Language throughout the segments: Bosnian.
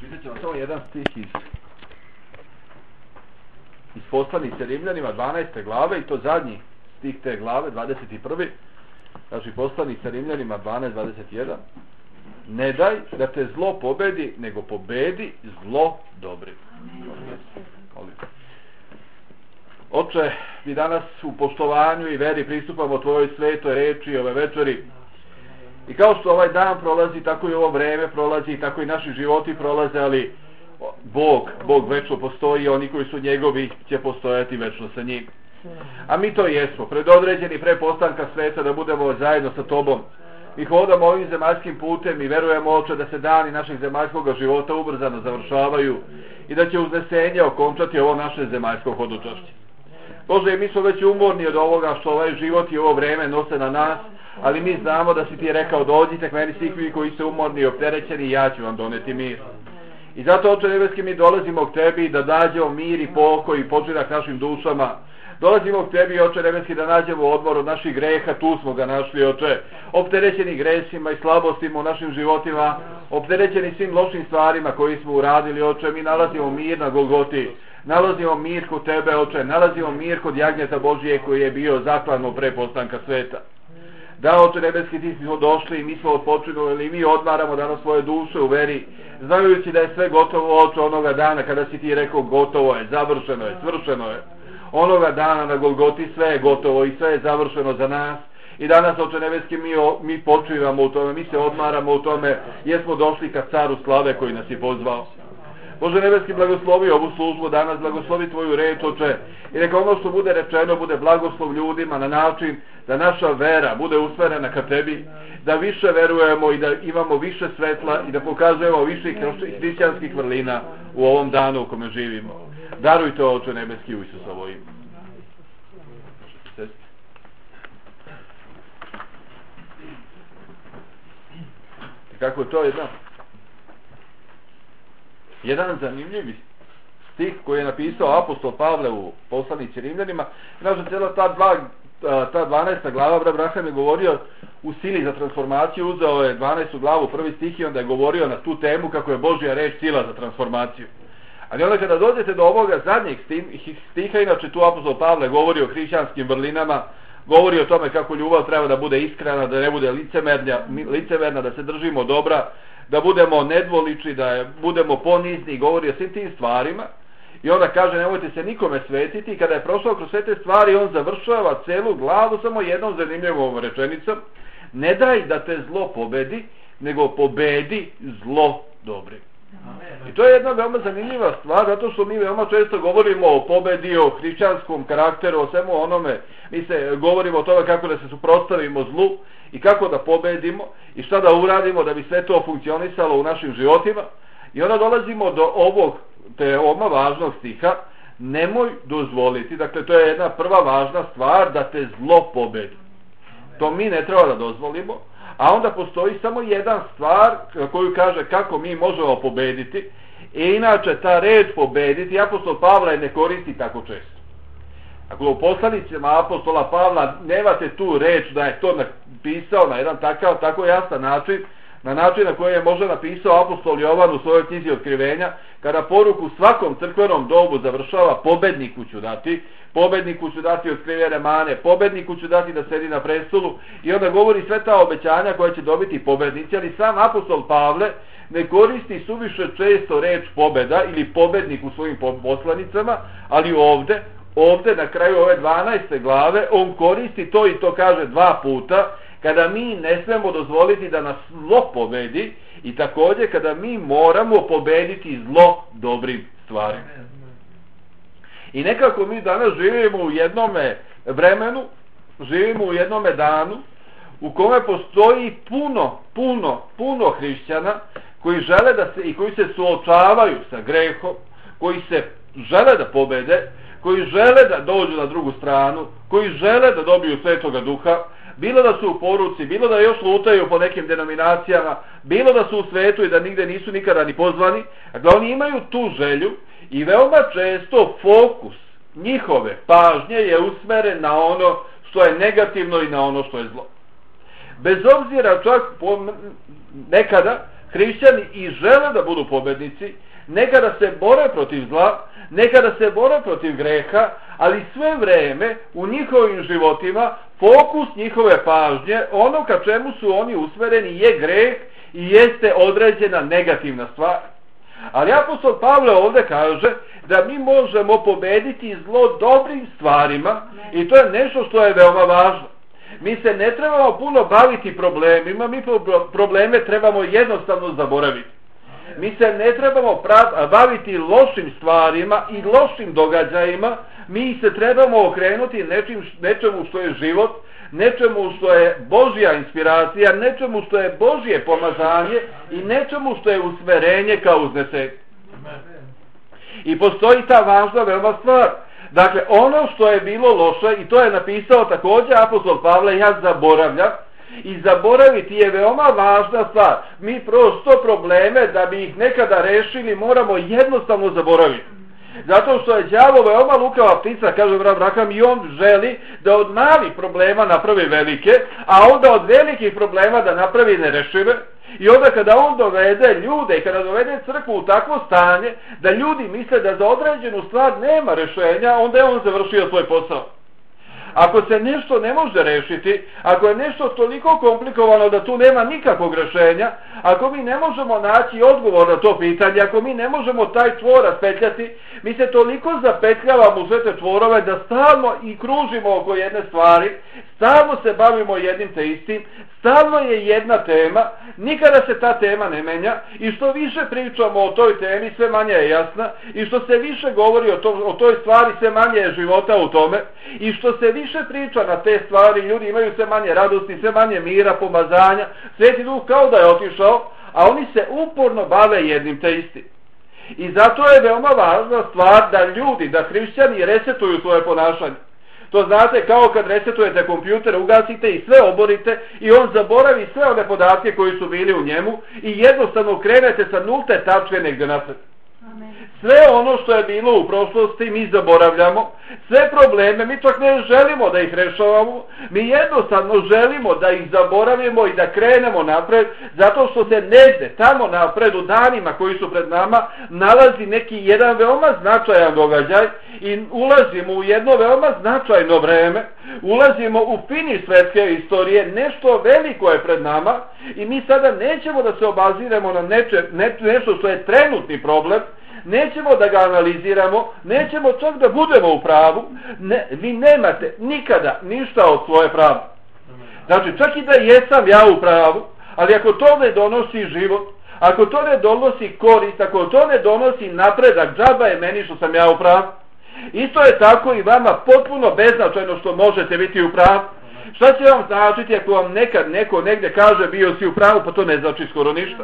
Čitat ćemo samo jedan stih iz poslanice Rimljanima 12. glave i to zadnji stih te glave, 21. Znači poslanica Rimljanima 12.21. Ne daj da te zlo pobedi, nego pobedi zlo dobrim. Oče, mi danas u poštovanju i veri pristupamo tvojoj svetoj reči ove večeri. I kao što ovaj dan prolazi, tako i ovo vreme prolazi, i tako i naši životi prolaze, ali Bog večno postoji i oni koji su njegovi će postojati večno sa njim. A mi to jesmo, predodređeni pre postanka sveta da budemo zajedno sa tobom. Mi hodamo ovim zemaljskim putem i verujemo, Oče, da se dani našeg zemaljskog života ubrzano završavaju i da će uznesenje okončati ovo naše zemaljsko hodočašće. Bože, mi smo već umorni od ovoga što ovaj život i ovo vreme nose na nas, ali mi znamo da si ti rekao, dođite k meni svi vi koji ste umorni i opterećeni i ja ću vam doneti mir. I zato, Oče nebeski, mi dolazimo k tebi da nađemo mir i pokoj i počinak našim dušama. Dolazimo k tebi, Oče nebeski, da nađemo odmor od naših greha, tu smo ga našli, Oče, opterećeni gresima i slabostima u našim životima, opterećeni svim lošim stvarima koji smo uradili, Oče, mi nalazimo mir na Golgoti, nalazimo mir kod tebe, Oče, nalazimo mir kod jagnjeta Božije koji je bio zaklan pre postanka sveta. Da, Oče nebeski, ti smo došli i mi smo odpočinuli i mi odmaramo danas svoje duše u veri, znajući da je sve gotovo, Oče, onoga dana kada si ti rekao gotovo je, završeno je, svršeno je. Onoga dana na Golgoti sve je gotovo i sve je završeno za nas. I danas, Oče nebeski, mi počivamo u tome, mi se odmaramo u tome, jer smo došli ka caru slave koji nas je pozvao. Bože nebeski, blagoslovi ovu službu danas, blagoslovi tvoju reč, Oče, i neka ono što bude rečeno bude blagoslov ljudima na način da naša vera bude usmerena ka tebi, da više verujemo i da imamo više svetla i da pokazujemo više hrišćanskih vrlina u ovom danu u kome živimo. Daruj to, Oče nebeski, u Isusovo ime. Kako je to jedan zanimljivi stih koji je napisao apostol Pavle u poslanici Rimljanima. Znači, cijela ta 12. glava, Abraham je govorio u sili za transformaciju, uzeo je 12. glavu, prvi stih, i onda je govorio na tu temu kako je Božja reč sila za transformaciju. Ali onda kada dođete do ovoga zadnjeg stiha, inače tu apostol Pavle govori o hrišćanskim vrlinama, govori o tome kako ljubav treba da bude iskrena, da ne bude licemerna, da se držimo dobra, da budemo nedvolični, da budemo ponizni, govori o svim tim stvarima. I onda kaže, nemojte se nikome svetiti, i kada je prošao kroz sve te stvari, on završava celu glavu samo jednom zanimljivom rečenicom: ne daj da te zlo pobedi, nego pobedi zlo dobrim. I to je jedna veoma zanimljiva stvar, zato što mi veoma često govorimo o pobedi, o hrišćanskom karakteru, o svemu onome. Mi se govorimo o tome kako da se suprotstavimo zlu i kako da pobedimo i šta da uradimo da bi sve to funkcionisalo u našim životima. I onda dolazimo do ovog veoma važnog stiha: nemoj dozvoliti. Dakle, to je jedna prva važna stvar, da te zlo pobedi. To mi ne treba da dozvolimo. A onda postoji samo jedan stvar koju kaže kako mi možemo pobediti. I inače ta reč pobediti apostol Pavle ne koristi tako često. Ako u poslanicima apostola Pavla nemate tu reč da je to napisao na jedan tako jasan način, na način na koji je možda napisao apostol Jovan u svojoj knjizi Otkrivenja, kada poruku svakom crkvenom dobu završava: pobedniku ću dati otkrivene mane, pobedniku ću dati da sedi na prestolu, i onda govori sve ta obećanja koje će dobiti pobednici. Ali sam apostol Pavle ne koristi suviše često reč pobeda ili pobednik u svojim poslanicama, ali ovde na kraju ove 12. glave on koristi to, i to kaže 2 puta, kada mi ne smemo dozvoliti da nas zlo pobedi, i također kada mi moramo pobediti zlo dobrim stvarima. I nekako mi danas živimo u jednome vremenu, živimo u jednome danu u kome postoji puno hrišćana koji žele da se, i koji se suočavaju sa grehom, koji se žele da pobede, koji žele da dođu na drugu stranu, koji žele da dobiju Svetoga Duha, bilo da su u poruci, bilo da još lutaju po nekim denominacijama, bilo da su u svetu i da nigde nisu nikada ni pozvani. Dakle, oni imaju tu želju i veoma često fokus njihove pažnje je usmeren na ono što je negativno i na ono što je zlo. Bez obzira, čak nekada hrišćani i žele da budu pobednici, nekada se bore protiv zla, nekada se bore protiv greha, ali sve vreme u njihovim životima fokus njihove pažnje, ono ka čemu su oni usmereni, je greh i jeste određena negativna stvar. Ali apostol Pavle ovdje kaže da mi možemo pobediti zlo dobrim stvarima i to je nešto što je veoma važno. Mi se ne trebamo puno baviti problemima, mi probleme trebamo jednostavno zaboraviti. Mi se ne trebamo baviti lošim stvarima i lošim događajima, mi se trebamo okrenuti nečemu što je život, nečemu što je Božja inspiracija, nečemu što je Božje pomazanje i nečemu što je usmerenje kao uznesenje. I postoji ta važna veoma stvar. Dakle, ono što je bilo loše, i to je napisao također apostol Pavle, ja zaboravljam, i zaboraviti je veoma važna stvar. Mi prosto probleme, da bi ih nekada rešili, moramo jednostavno zaboraviti. Zato što je đavo veoma lukava ptica, kaže brat Braham, i on želi da od malih problema napravi velike, a onda od velikih problema da napravi nerešive. I onda kada on dovede ljude i kada dovede crkvu u takvo stanje da ljudi misle da za određenu stvar nema rešenja, onda je on završio svoj posao. Ako se nešto ne može rešiti, ako je nešto toliko komplikovano da tu nema nikakvog rešenja, ako mi ne možemo naći odgovor na to pitanje, ako mi ne možemo taj čvor raspetljati, mi se toliko zapetljavamo u sve te čvorove da stalno i kružimo oko jedne stvari, stalno se bavimo jednim te istim, stalno je jedna tema, nikada se ta tema ne menja i što više pričamo o toj temi, sve manje je jasna i što se više govori o toj stvari, sve manje je života u tome i što se više priča na te stvari, ljudi imaju sve manje radosti, sve manje mira, pomazanja, Sveti Duh kao da je otišao, a oni se uporno bave jednim te istim. I zato je veoma važna stvar da ljudi, da hrišćani resetuju svoje ponašanje. To znate kao kad resetujete kompjuter, ugasite i sve oborite i on zaboravi sve one podatke koji su bili u njemu i jednostavno krenete sa nulte tačke negdje napred. Sve ono što je bilo u prošlosti mi zaboravljamo, sve probleme mi čak ne želimo da ih rešavamo, mi jednostavno želimo da ih zaboravimo i da krenemo napred, zato što se negde tamo napred u danima koji su pred nama nalazi neki jedan veoma značajan događaj i ulazimo u jedno veoma značajno vreme, ulazimo u finiš svetske istorije, nešto veliko je pred nama i mi sada nećemo da se obaziremo na nešto što je trenutni problem, nećemo da ga analiziramo, nećemo čak da budemo u pravu, vi nemate nikada ništa od svoje prave. Znači, čak i da jesam ja u pravu, ali ako to ne donosi život, ako to ne donosi korist, ako to ne donosi napredak, džaba je meni što sam ja u pravu. Isto je tako i vama potpuno beznačajno što možete biti u pravu. Šta će vam značiti ako vam nekad neko negdje kaže bio si u pravu, pa to ne znači skoro ništa.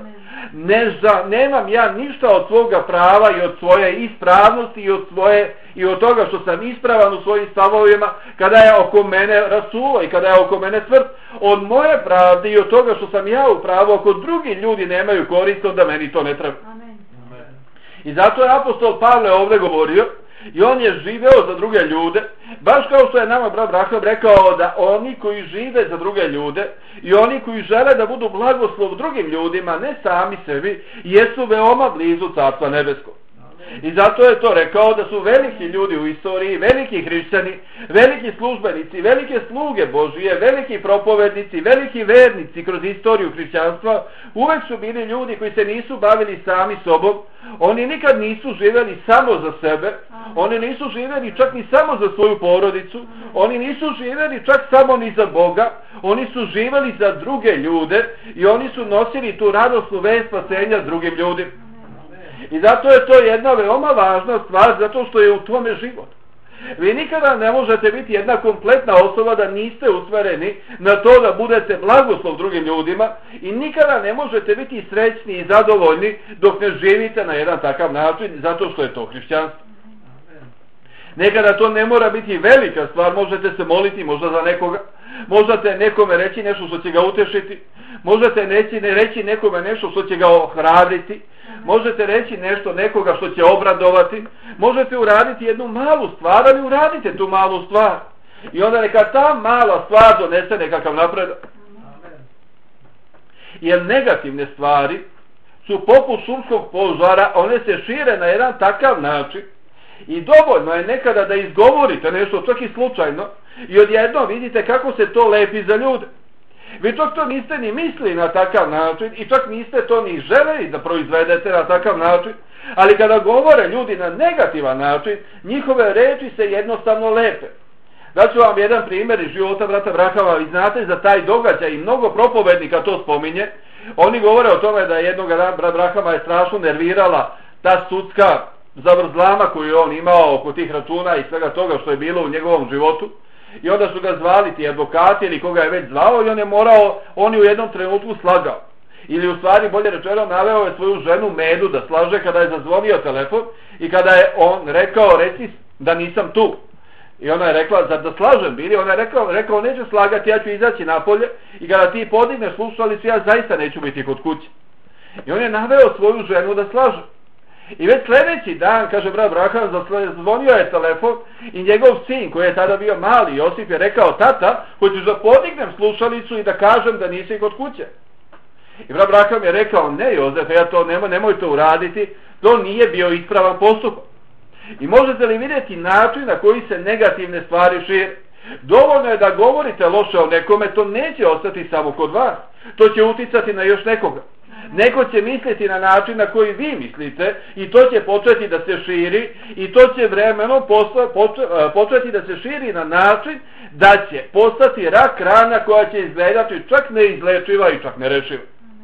Nemam ja ništa od svoga prava i od svoje ispravnosti i od toga što sam ispravan u svojim stavovima kada je oko mene rasulo i kada je oko mene smrt. Od moje pravde i od toga što sam ja u pravu, ako drugi ljudi nemaju korist, onda meni to ne treba. Amen. I zato je apostol Pavle ovdje govorio i on je živeo za druge ljude, baš kao što je nama brat Braham rekao da oni koji žive za druge ljude i oni koji žele da budu blagoslov drugim ljudima, ne sami sebi, jesu veoma blizu Carstva nebeskog. I zato je to rekao da su veliki ljudi u istoriji, veliki hrišćani, veliki službenici, velike sluge Božije, veliki propovednici, veliki vernici kroz istoriju hrišćanstva, uvek su bili ljudi koji se nisu bavili sami sobom, oni nikad nisu živjeli samo za sebe, oni nisu živjeli čak ni samo za svoju porodicu, oni nisu živjeli čak samo ni za Boga, oni su živjeli za druge ljude i oni su nosili tu radosnu vest spasenja s drugim ljudima. I zato je to jedna veoma važna stvar, zato što je u tome život. Vi nikada ne možete biti jedna kompletna osoba da niste usmereni na to da budete blagoslov drugim ljudima i nikada ne možete biti srećni i zadovoljni dok ne živite na jedan takav način, zato što je to hrišćanstvo. Nekada to ne mora biti velika stvar, možete se moliti možda za nekoga, možete nekome reći nešto što će ga utešiti, možete reći nekome nešto što će ga ohrabriti, možete reći nešto nekoga što će obradovati, možete uraditi jednu malu stvar, ali uradite tu malu stvar. I onda neka ta mala stvar donese nekakav napredak. Jer negativne stvari su poput šumskog požara, one se šire na jedan takav način i dovoljno je nekada da izgovorite nešto, čak i slučajno, i odjednom vidite kako se to lepi za ljude. Vi čak to niste ni mislili na takav način i čak niste to ni želeli da proizvedete na takav način, ali kada govore ljudi na negativan način, njihove reči se jednostavno lepe. Daću vam jedan primjer iz života brata Brahama. Vi znate za taj događaj i mnogo propovednika to spominje. Oni govore o tome da jednog brat Brahama je strašno nervirala ta sudska zavrzlama koju je on imao oko tih računa i svega toga što je bilo u njegovom životu. I onda su ga zvali ti advokati ili koga je već zvao i on je u jednom trenutku slagao. Ili u stvari, bolje rečeno, naveo je svoju ženu Medu da slaže kada je zazvonio telefon i kada je on rekao, reci da nisam tu. I ona je rekla, zar da slažem bili? Ona je rekao, neću slagati, ja ću izaći napolje i kada ti podigneš slušalicu, ja zaista neću biti kod kuće. I on je naveo svoju ženu da slaže. I već sljedeći dan, kaže brat Braham, zazvonio je telefon i njegov sin, koji je tada bio mali, Josip, je rekao, tata, hoćeš da podignem slušalicu i da kažem da nisi kod kuće? I brat Braham je rekao, ne Jozef, ja to nemoj to uraditi, to nije bio ispravan postupak. I možete li vidjeti način na koji se negativne stvari šire? Dovoljno je da govorite loše o nekome, to neće ostati samo kod vas, to će uticati na još nekoga. Neko će misliti na način na koji vi mislite i to će početi da se širi i to će vremenom početi da se širi na način da će postati rak rana koja će izgledati čak neizlečiva i čak nerešiva.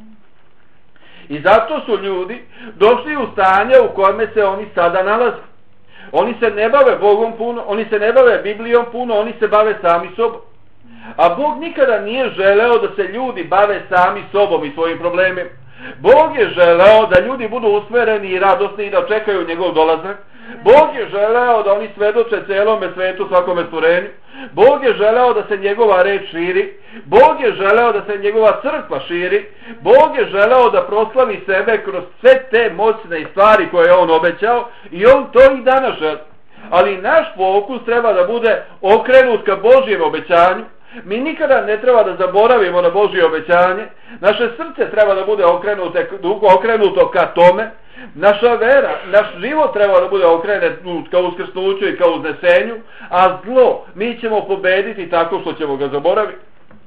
I zato su ljudi došli u stanje u kojeme se oni sada nalaze. Oni se ne bave Bogom puno, oni se ne bave Biblijom puno, oni se bave sami sobom. A Bog nikada nije želeo da se ljudi bave sami sobom i svojim problemima. Bog je želeo da ljudi budu usmereni i radosni i da čekaju njegov dolazak. Bog je želeo da oni svedoče celome svetu, svakome stvorenju. Bog je želeo da se njegova reč širi. Bog je želeo da se njegova crkva širi. Bog je želeo da proslavi sebe kroz sve te moćne stvari koje je on obećao i on to i danas želi. Ali naš fokus treba da bude okrenut ka Božjem obećanju. Mi nikada ne treba da zaboravimo na Božje obećanje. Naše srce treba da bude okrenuto ka tome. Naša vera, naš život treba da bude okrenut ka uskrsnuću i ka uznesenju, a zlo mi ćemo pobediti tako što ćemo ga zaboraviti.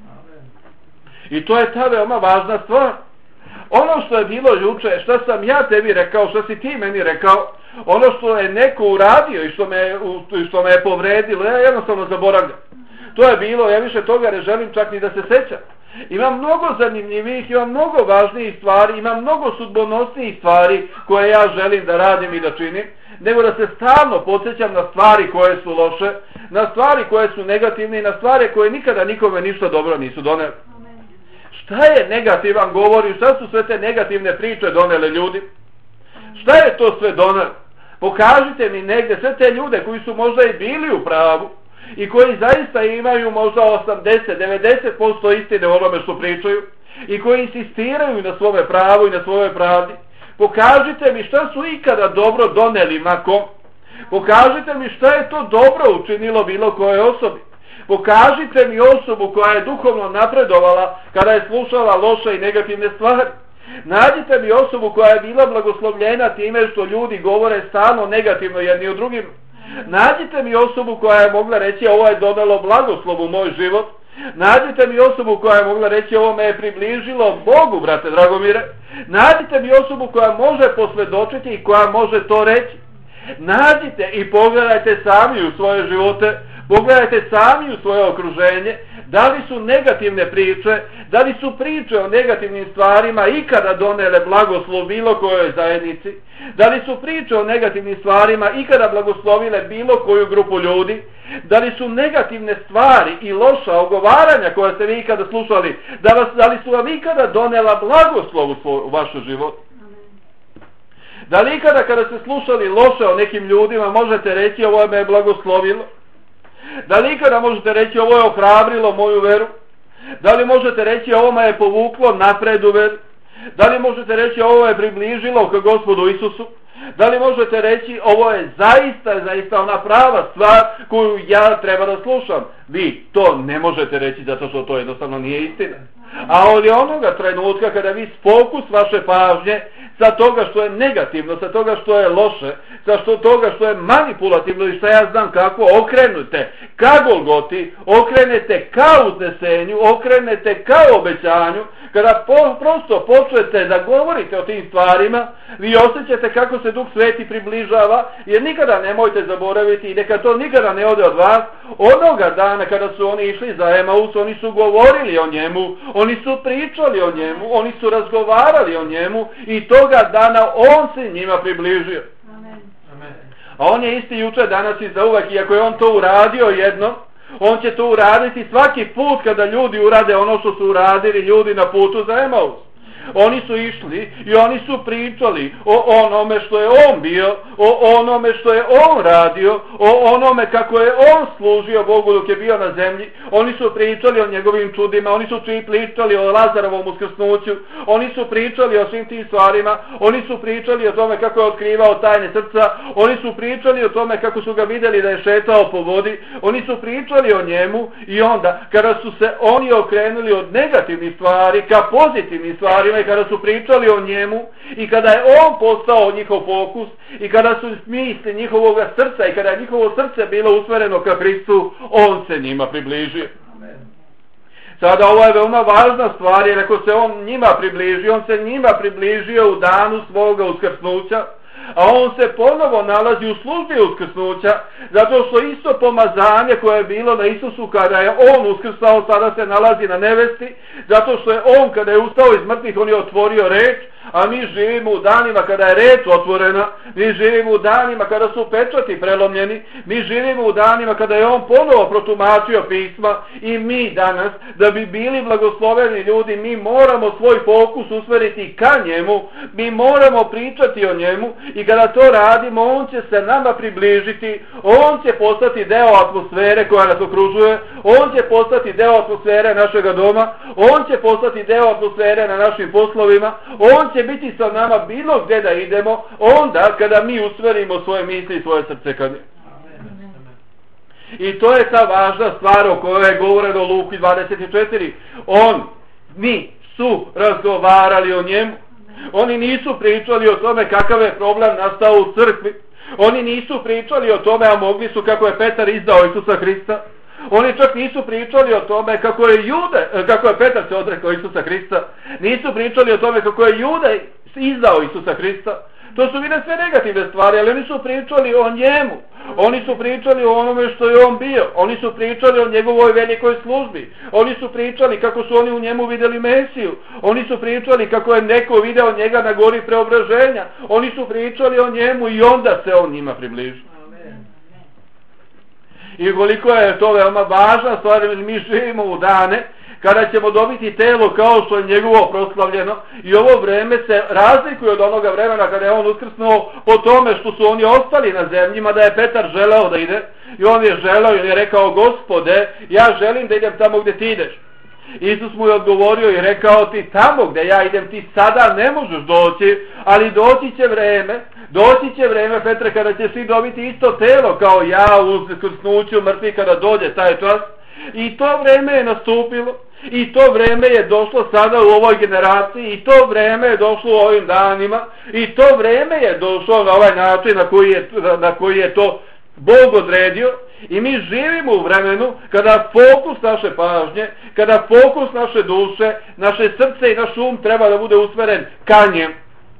I to je ta veoma važna stvar. Ono što je bilo juče, što sam ja tebi rekao, što si ti meni rekao, ono što je neko uradio i što me je povredilo, ja jednostavno zaboravljam. To je bilo, ja više toga ne želim čak ni da se sećam. Imam mnogo zanimljivih, imam mnogo važnijih stvari, imam mnogo sudbonosnijih stvari koje ja želim da radim i da činim, nego da se stalno podsjećam na stvari koje su loše, na stvari koje su negativne i na stvari koje nikada nikome ništa dobro nisu doneli. Šta je negativan govor i šta su sve te negativne priče donele ljudi? Šta je to sve donelo? Pokažite mi negdje sve te ljude koji su možda i bili u pravu i koji zaista imaju možda 80-90% istine u onome što pričaju i koji insistiraju na svome pravu i na svojoj pravdi. Pokažite mi šta su ikada dobro doneli makom. Pokažite mi šta je to dobro učinilo bilo koje osobi. Pokažite mi osobu koja je duhovno napredovala kada je slušala loše i negativne stvari. Nađite mi osobu koja je bila blagoslovljena time što ljudi govore stalno negativno jedni o drugim. Nađite mi osobu koja je mogla reći ovo je donelo blagoslov u moj život. Nađite mi osobu koja je mogla reći ovo me je približilo Bogu, brate Dragomire. Nađite mi osobu koja može posvjedočiti i koja može to reći. Nađite i pogledajte sami u svoje živote, pogledajte sami u svoje okruženje, da li su negativne priče, da li su priče o negativnim stvarima ikada donele blagoslov bilo kojoj zajednici, da li su priče o negativnim stvarima ikada blagoslovile bilo koju grupu ljudi, da li su negativne stvari i loša ogovaranja koja ste vi ikada slušali, da li su vam ikada donela blagoslov u vaš život. Da li ikada kada ste slušali loše o nekim ljudima možete reći ovo me je blagoslovilo? Da li ikada možete reći ovo je ohrabrilo moju veru? Da li možete reći ovo me je povuklo napred u veru? Da li možete reći ovo je približilo k Gospodu Isusu? Da li možete reći ovo je zaista ona prava stvar koju ja treba da slušam? Vi to ne možete reći zato što to jednostavno nije istina. A od onoga trenutka kada vi fokus vaše pažnje sa toga što je negativno, sa toga što je loše, sa toga što je manipulativno i šta ja znam kako, okrenute ka Golgoti, okrenete ka uznesenju, okrenete ka obećanju. Kada prosto počnete da govorite o tim stvarima, vi osjećate kako se Duh Sveti približava, jer nikada nemojte zaboraviti i neka to nikada ne ode od vas. Onoga dana kada su oni išli za Emaus, oni su govorili o njemu, oni su pričali o njemu, oni su razgovarali o njemu i toga dana on se njima približio. Amen. A on je isti jučer, danas i zauvek, iako je on to uradio jedno, on će to uraditi svaki put kada ljudi urade ono što su uradili ljudi na putu za Emaus. Oni su išli i oni su pričali o onome što je on bio, o onome što je on radio, o onome kako je on služio Bogu dok je bio na zemlji. Oni su pričali o njegovim čudima, oni su pričali o Lazarovom uskrsnuću, oni su pričali o svim tim stvarima, oni su pričali o tome kako je otkrivao tajne srca, oni su pričali o tome kako su ga vidjeli da je šetao po vodi, oni su pričali o njemu i onda kada su se oni okrenuli od negativnih stvari ka pozitivnim stvarima i kada su pričali o njemu i kada je on postao njihov fokus i kada su misli njihovog srca i kada je njihovo srce bilo usmjereno ka Hristu, on se njima približio. Sada ovo je veoma važna stvar, jer ako se on njima približio, on se njima približio u danu svoga uskrsnuća, a on se ponovo nalazi u službi uskrsnuća, zato što isto pomazanje koje je bilo na Isusu kada je on uskrsao, sada se nalazi na nevesti, zato što je on kada je ustao iz mrtvih, on je otvorio reč, a mi živimo u danima kada je reč otvorena, mi živimo u danima kada su pečati prelomljeni, mi živimo u danima kada je on ponovo protumačio pisma i mi danas, da bi bili blagosloveni ljudi, mi moramo svoj fokus usmeriti ka njemu, mi moramo pričati o njemu i kada to radimo, on će se nama približiti, on će postati deo atmosfere koja nas okružuje, on će postati deo atmosfere našega doma, on će postati deo atmosfere na našim poslovima, on će biti sa nama bilo gdje da idemo, onda kada mi usmerimo svoje misli i svoje srce ka njemu. I to je ta važna stvar o kojoj je govoreno u Luki 24. Oni su razgovarali o njemu. Oni nisu pričali o tome kakav je problem nastao u crkvi. Oni nisu pričali o tome, a mogli su, kako je Petar izdao Isusa Hrista. Oni čak nisu pričali o tome kako je Petar se odrekao Isusa Hrista. Nisu pričali o tome kako je Juda izdao Isusa Hrista. To su bile sve negativne stvari, ali oni su pričali o njemu. Oni su pričali o onome što je on bio. Oni su pričali o njegovoj velikoj službi. Oni su pričali kako su oni u njemu vidjeli Mesiju. Oni su pričali kako je neko video njega na gori preobraženja. Oni su pričali o njemu i onda se on njima približio. I koliko je to veoma važna stvar, jer mi živimo u dane kada ćemo dobiti telo kao što je njegovo proslavljeno i ovo vreme se razlikuje od onoga vremena kada je on uskrsnuo po tome što su oni ostali na zemljima, da je Petar želeo da ide i on je želeo i on je rekao: Gospode, ja želim da idem tamo gdje ti ideš. Isus mu je odgovorio i rekao: ti tamo gdje ja idem ti sada ne možeš doći, ali doći će vreme, Petre, kada ćeš ti dobiti isto telo kao ja u uskrsnuću mrtvih kada dođe taj čas. I to vreme je nastupilo i to vreme je došlo sada u ovoj generaciji i to vreme je došlo u ovim danima i to vreme je došlo na ovaj način na koji je to Bog odredio. I mi živimo u vremenu kada fokus naše pažnje, kada fokus naše duše, naše srce i naš um treba da bude usmeren ka njemu.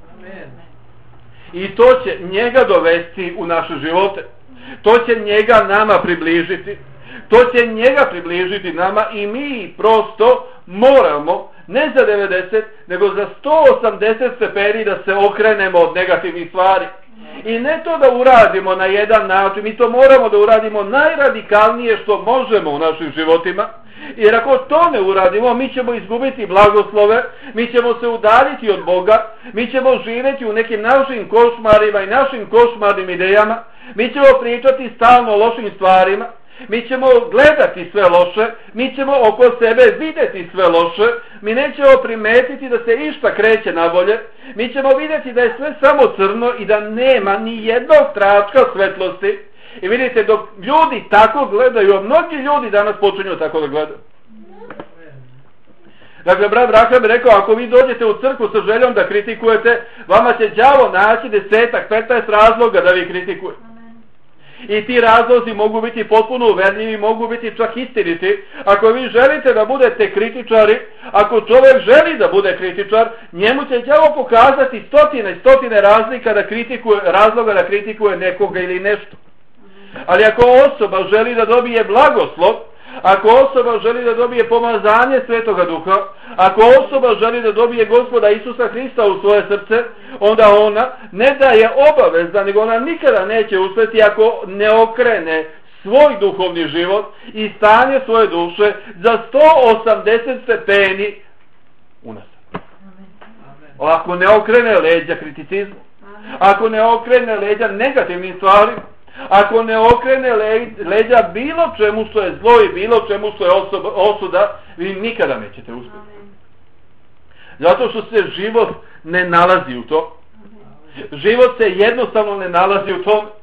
I to će njega dovesti u naše živote. To će njega nama približiti. To će njega približiti nama i mi prosto moramo, ne za 90, nego za 180 stepeni da se okrenemo od negativnih stvari. I ne to da uradimo na jedan način, mi to moramo da uradimo najradikalnije što možemo u našim životima. Jer ako to ne uradimo, mi ćemo izgubiti blagoslove, mi ćemo se udaljiti od Boga, mi ćemo živjeti u nekim našim košmarima i našim košmarnim idejama, mi ćemo pričati stalno o lošim stvarima, mi ćemo gledati sve loše, mi ćemo oko sebe vidjeti sve loše, mi nećemo primetiti da se išta kreće na bolje, mi ćemo vidjeti da je sve samo crno i da nema ni jednog tračka svetlosti. I vidite, dok ljudi tako gledaju, a mnogi ljudi danas počinju tako da gledaju. Dakle, brat Braham bi rekao, ako vi dođete u crkvu sa željom da kritikujete, vama će đavo naći 10-15 razloga da vi kritikujete. I ti razlozi mogu biti potpuno uverljivi, mogu biti čak istiniti. Ako vi želite da budete kritičari, ako čovjek želi da bude kritičar, njemu će đavo pokazati stotine razloga da kritikuje nekoga ili nešto. Ali ako osoba želi da dobije blagoslov, ako osoba želi da dobije pomazanje Svetoga Duha, ako osoba želi da dobije Gospoda Isusa Hrista u svoje srce, onda ona ne da je obavezna, nego ona nikada neće uspjeti ako ne okrene svoj duhovni život i stanje svoje duše za 180 stepeni unazad. Ako ne okrene leđa kriticizmu, ako ne okrene leđa negativnim stvarima, ako ne okrene leđa bilo čemu što je zlo i bilo čemu što je osuda, vi nikada nećete uspjeti. Zato što se život ne nalazi u to. Život se jednostavno ne nalazi u tom.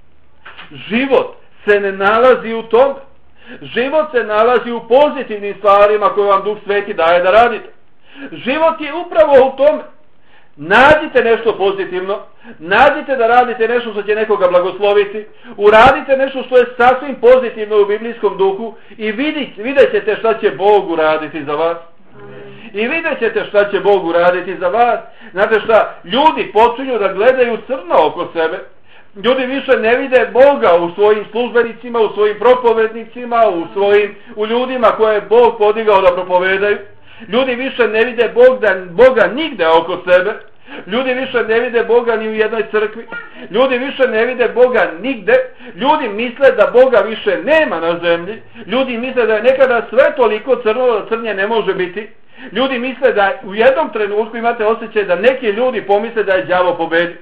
Život se ne nalazi u tom. Život se nalazi u pozitivnim stvarima koje vam Duh Sveti daje da radite. Život je upravo u tome. Nađite nešto pozitivno, nađite da radite nešto što će nekoga blagosloviti, uradite nešto što je sasvim pozitivno u biblijskom duhu i vidjet ćete šta će Bog uraditi za vas. I vidjet ćete šta će Bog uraditi za vas. Znate šta, ljudi počinju da gledaju crno oko sebe. Ljudi više ne vide Boga u svojim službenicima, u svojim propovednicima, u ljudima koje je Bog podigao da propovedaju. Ljudi više ne vide Boga nigde oko sebe. Ljudi više ne vide Boga ni u jednoj crkvi. Ljudi više ne vide Boga nigde. Ljudi misle da Boga više nema na zemlji. Ljudi misle da je nekada sve toliko crno da crnje ne može biti. Ljudi misle da u jednom trenutku imate osjećaj da neki ljudi pomisle da je đavo pobedio.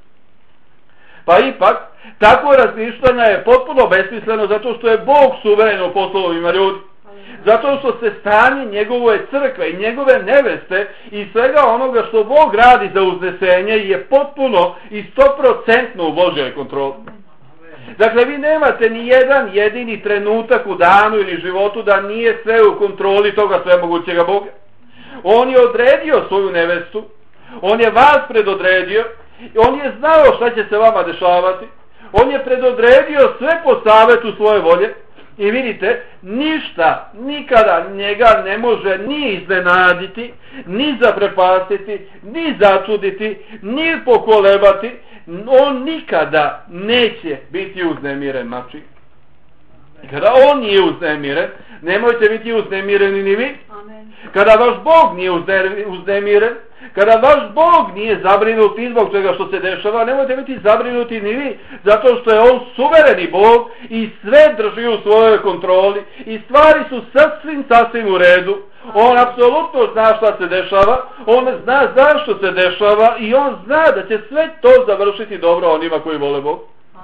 Pa ipak, takvo razmišljanje je potpuno besmisleno zato što je Bog suveren u poslovima ljudi. Zato što se stanje njegove crkve i njegove neveste i svega onoga što Bog radi za uznesenje je potpuno i 100% u Božjoj kontroli. Dakle, vi nemate ni jedan jedini trenutak u danu ili životu da nije sve u kontroli toga svemogućega Boga. On je odredio svoju nevestu, on je vas predodredio, on je znao šta će se vama dešavati, on je predodredio sve po savetu svoje volje. I vidite, ništa nikada njega ne može ni iznenaditi, ni zaprepastiti, ni začuditi, ni pokolebati. On nikada neće biti uznemiren mači. Kada on nije uznemiren, nemojte biti uznemireni ni vi. Kada vaš Bog nije uznemiren, kada vaš Bog nije zabrinut ni zbog čega što se dešava, nemojte biti zabrinuti ni vi, zato što je on suvereni Bog i sve drži u svojoj kontroli i stvari su sasvim u redu. On apsolutno zna šta se dešava, on zna zašto se dešava i on zna da će sve to završiti dobro onima koji vole Bog.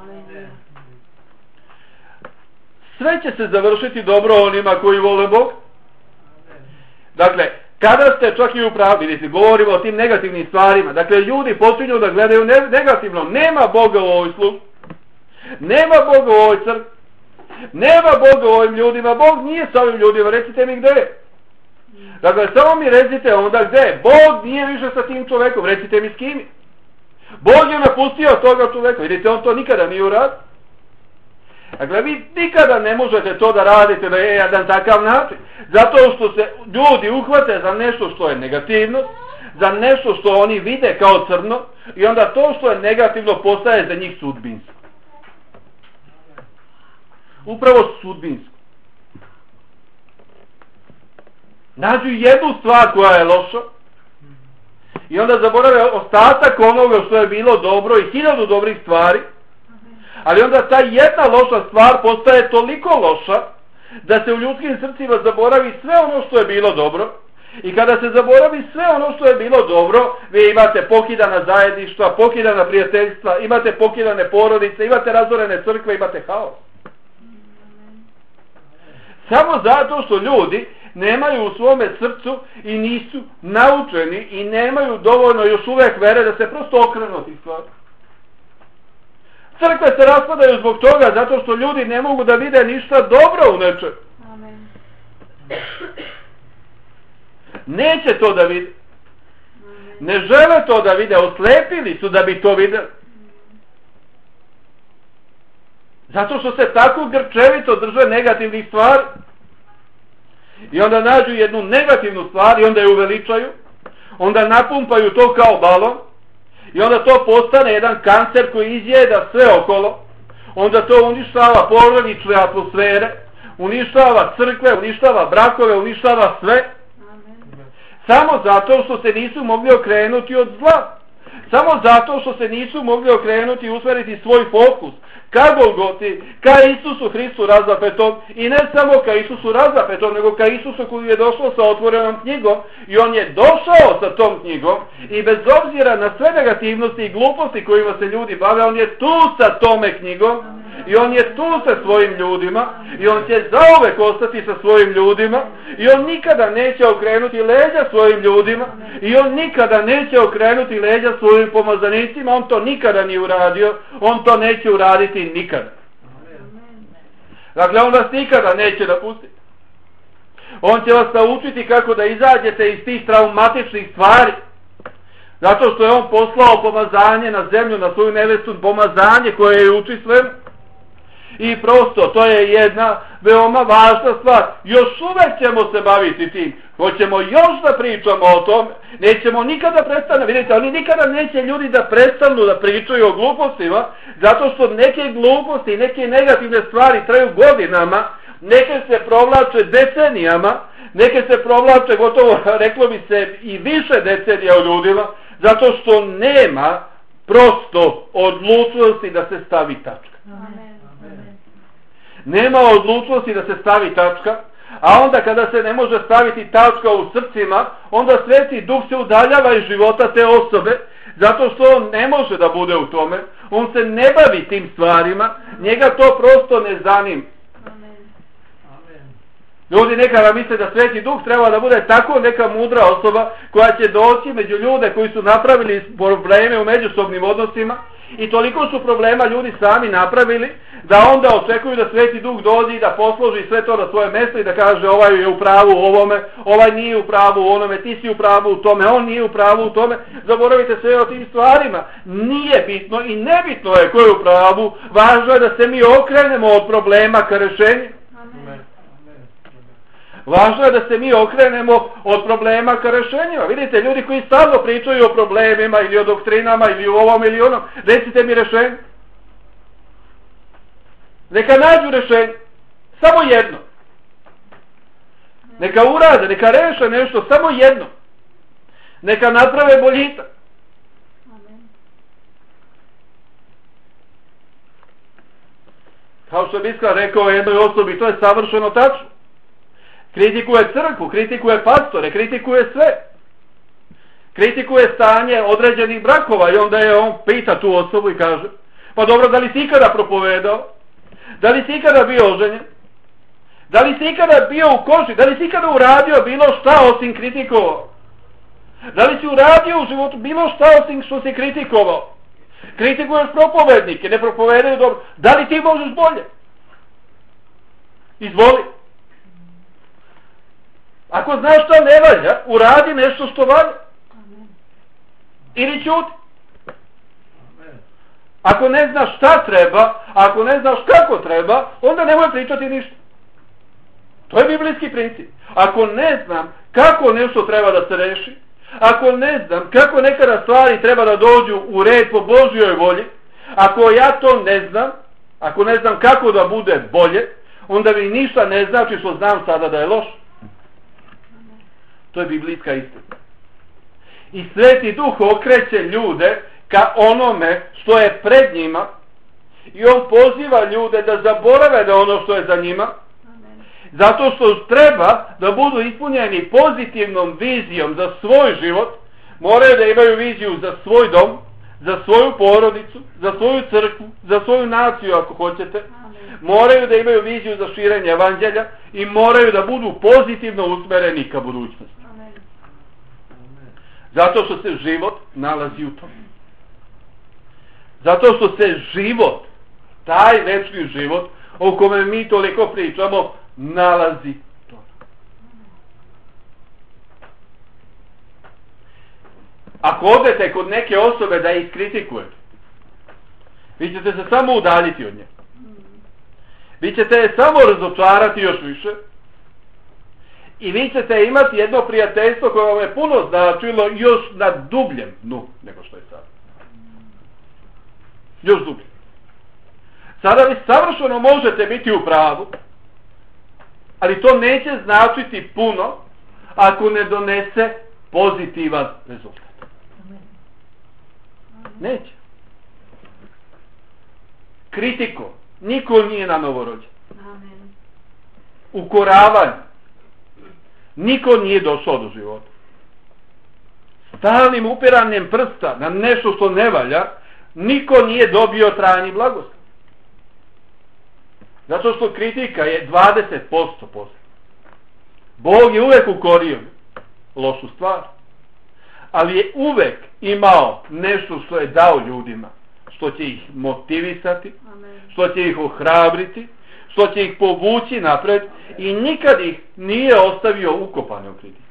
Sve će se završiti dobro onima koji vole Bog. Dakle, kada ste čak i u pravu, vidite, govorimo o tim negativnim stvarima. Dakle, ljudi počinju da gledaju negativno. Nema Boga u ovoj službi. Nema Boga u ovoj crkvi. Nema Boga u ovim ljudima. Bog nije sa ovim ljudima. Recite mi gdje je. Dakle, samo mi recite onda gdje je. Bog nije više sa tim čovekom. Recite mi s kim je. Bog je napustio toga čoveka. Vidite, on to nikada nije uradio. Dakle, vi nikada ne možete to da radite na jedan takav način. Zato što se ljudi uhvate za nešto što je negativno, za nešto što oni vide kao crno, i onda to što je negativno postaje za njih sudbinsko. Upravo sudbinsko. Nađu jednu stvar koja je loša i onda zaborave ostatak onoga što je bilo dobro i 1000 dobrih stvari. Ali onda ta jedna loša stvar postaje toliko loša da se u ljudskim srcima zaboravi sve ono što je bilo dobro. I kada se zaboravi sve ono što je bilo dobro, vi imate pokidana zajedništva, pokidana prijateljstva, imate pokidane porodice, imate razorene crkve, imate haos. Samo zato što ljudi nemaju u svome srcu i nisu naučeni i nemaju dovoljno još uvijek vere da se prosto okrenu od tih stvari. Crkve se raspadaju zbog toga zato što ljudi ne mogu da vide ništa dobro u nečem. Neće to da vide. Ne žele to da vide, oslepili su da bi to videli. Zato što se tako grčevito drže negativnih stvari. I onda nađu jednu negativnu stvar i onda je uveličaju. Onda napumpaju to kao balon. I onda to postane jedan kancer koji izjeda sve okolo. Onda to uništava porodične atmosfere, uništava crkve, uništava brakove, uništava sve. Samo zato što se nisu mogli okrenuti od zla. Samo zato što se nisu mogli okrenuti i usmeriti svoj fokus ka Golgoti, ka Isusu Hristu razapetom, i ne samo ka Isusu razapetom, nego ka Isusu koji je došao sa otvorenom knjigom, i on je došao sa tom knjigom i bez obzira na sve negativnosti i gluposti kojima se ljudi bave, on je tu sa tome knjigom i on je tu sa svojim ljudima i on će zauvek ostati sa svojim ljudima i on nikada neće okrenuti leđa svojim ljudima i on nikada neće okrenuti leđa svojim pomazanicima. On to nikada nije uradio, on to neće uraditi nikada. Dakle, on vas nikada neće napustiti. On će vas naučiti kako da izađete iz tih traumatičnih stvari. Zato što je on poslao pomazanje na zemlju, na svoju nevestu, pomazanje koje je uči svemu. I prosto, to je jedna veoma važna stvar. Još uvek ćemo se baviti tim. Hoćemo još da pričamo o tome. Nećemo nikada prestane. Vidite, oni nikada neće ljudi da prestanu da pričaju o glupostima, zato što neke gluposti i neke negativne stvari traju godinama, neke se provlače decenijama, neke se provlače gotovo, reklo bi se, i više decenija u ljudima, zato što nema prosto odlučnosti da se stavi tačka. Amen. Nema odlučnosti da se stavi tačka, a onda kada se ne može staviti tačka u srcima, onda Sveti Duh se udaljava iz života te osobe, zato što on ne može da bude u tome, on se ne bavi tim stvarima, njega to prosto ne zanima. Ljudi nekada misle da Sveti Duh treba da bude tako neka mudra osoba koja će doći među ljude koji su napravili probleme u međusobnim odnosima i toliko su problema ljudi sami napravili da onda očekuju da Sveti Duh dođe i da posloži sve to na svoje mjesto i da kaže ovaj je u pravu u ovome, ovaj nije u pravu u onome, ti si u pravu u tome, on nije u pravu u tome. Zaboravite sve o tim stvarima. Nije bitno i nebitno je ko je u pravu, važno je da se mi okrenemo od problema ka rešenju. Važno je da se mi okrenemo od problema ka rešenjima. Vidite, ljudi koji stalno pričaju o problemima ili o doktrinama ili o ovom ili onom, recite mi rešenje. Neka nađu rešenje. Samo jedno. Neka urade, neka reše nešto, samo jedno. Neka naprave boljitak. Kao što je Biskra rekao jednoj osobi, to je savršeno tačno. Kritikuje crkvu, kritikuje pastore, kritikuje sve. Kritikuje stanje određenih brakova i onda je on pita tu osobu i kaže, pa dobro, da li si ikada propovedao? Da li si ikada bio oženjen? Da li si ikada bio u koži? Da li si ikada uradio bilo šta osim kritikovao? Da li si uradio u životu bilo šta osim što si kritikovao? Kritikuješ propovednike, ne propovedaju dobro. Da li ti možeš bolje? Izvoli. Ako znaš šta ne valja, uradi nešto što valja. Ili ćuti. Ako ne znaš šta treba, ako ne znaš kako treba, onda nemoj pričati ništa. To je biblijski princip. Ako ne znam kako nešto treba da se reši, ako ne znam kako nekada stvari treba da dođu u red po Božjoj volji, ako ja to ne znam, ako ne znam kako da bude bolje, onda mi ništa ne znači što znam sada da je loše. To je biblijska istina. I Sveti Duh okreće ljude ka onome što je pred njima i on poziva ljude da zaborave da ono što je za njima, zato što treba da budu ispunjeni pozitivnom vizijom za svoj život, moraju da imaju viziju za svoj dom, za svoju porodicu, za svoju crkvu, za svoju naciju ako hoćete, moraju da imaju viziju za širenje evanđelja i moraju da budu pozitivno usmereni ka budućnosti. Zato što se život nalazi u tome. Zato što se život, taj večni život o kome mi toliko pričamo, nalazi u tome. ako odete kod neke osobe da ih kritikujete, vi ćete se samo udaljiti od nje. Vi ćete je samo razočarati još više. I vi ćete imati jedno prijateljstvo koje vam je puno značilo još na dubljem dnu nego što je sad. Još dublje. Sada vi savršeno možete biti u pravu, ali to neće značiti puno ako ne donese pozitivan rezultat. Neće. Kritikom niko nije na novorođen. Ukoravanje niko nije došao do života. Stalnim upiranjem prsta na nešto što ne valja, niko nije dobio trajni blagoslov. Zato što kritika je 20% posla. Bog je uvek ukorio lošu stvar, ali je uvek imao nešto što je dao ljudima, što će ih motivisati, što će ih ohrabriti, što će ih povući napred i nikad ih nije ostavio ukopane u kritiku.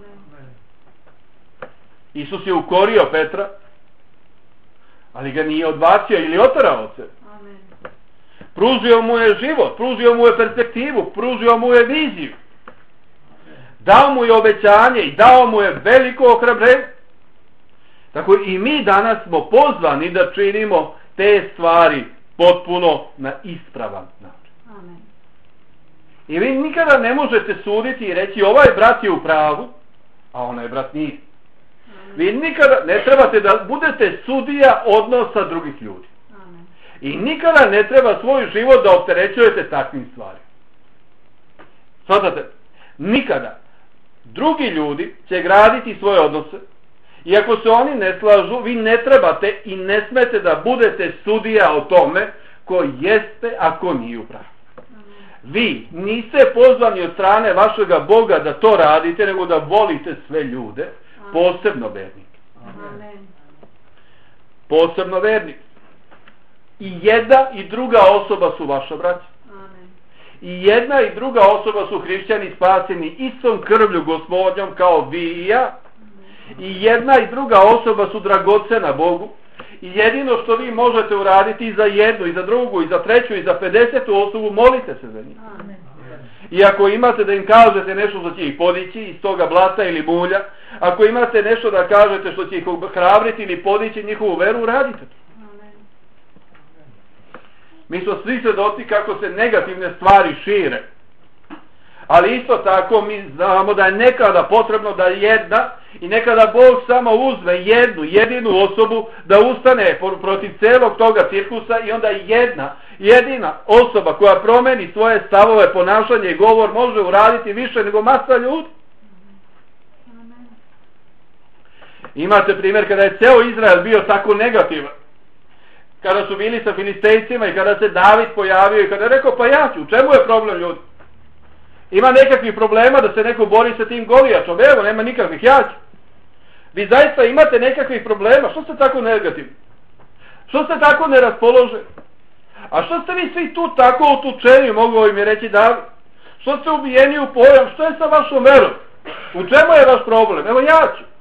Isus je ukorio Petra, ali ga nije odbacio ili oterao od sebe. Pružio mu je život, pružio mu je perspektivu, pružio mu je viziju. Dao mu je obećanje i dao mu je veliko ohrabrenje. Tako i mi danas smo pozvani da činimo te stvari potpuno na ispravan način. Amen. I vi nikada ne možete suditi i reći ovaj brat je u pravu, a onaj brat nije. Amen. Vi nikada ne trebate da budete sudija odnosa drugih ljudi. Amen. I nikada ne treba svoj život da opterećujete takvim stvarima. Svatate, nikada. Drugi ljudi će graditi svoje odnose i ako se oni ne slažu, vi ne trebate i ne smete da budete sudija o tome ko jeste, a ko nije u pravu. Vi niste pozvani od strane vašega Boga da to radite, nego da volite sve ljude, posebno vernike. Posebno vernike. I jedna i druga osoba su vaša braća. I jedna i druga osoba su hrišćani spaseni istom krvlju Gospodnjom kao vi i ja. I jedna i druga osoba su dragocena Bogu. I jedino što vi možete uraditi i za jednu, i za drugu, i za treću, i za 50. osobu, molite se za njih. I ako imate da im kažete nešto što će ih podići iz toga blata ili mulja, ako imate nešto da kažete što će ih hrabriti ili podići njihovu veru, radite to. Mi smo svi svedoci kako se negativne stvari šire. Ali isto tako mi znamo da je nekada potrebno da jedna i nekada Bog samo uzme jednu, jedinu osobu da ustane protiv celog toga cirkusa i onda jedina osoba koja promeni svoje stavove, ponašanje i govor može uraditi više nego masa ljudi. Imate primjer kada je ceo Izrael bio tako negativan. Kada su bili sa Filistejcima i kada se David pojavio i kada je rekao pa ja ću, u čemu je problem ljudi? Ima nekakvih problema da se neko bori sa tim Golijatom, evo nema nikakvih, ja ću. Vi zaista imate nekakvih problema, što ste tako negativni? Što ste tako neraspoloženi? A što ste vi svi tu tako utučeni, mogu im je reći David? Što ste ubijeni u pojam, što je sa vašom verom? U čemu je vaš problem? Evo ja ću.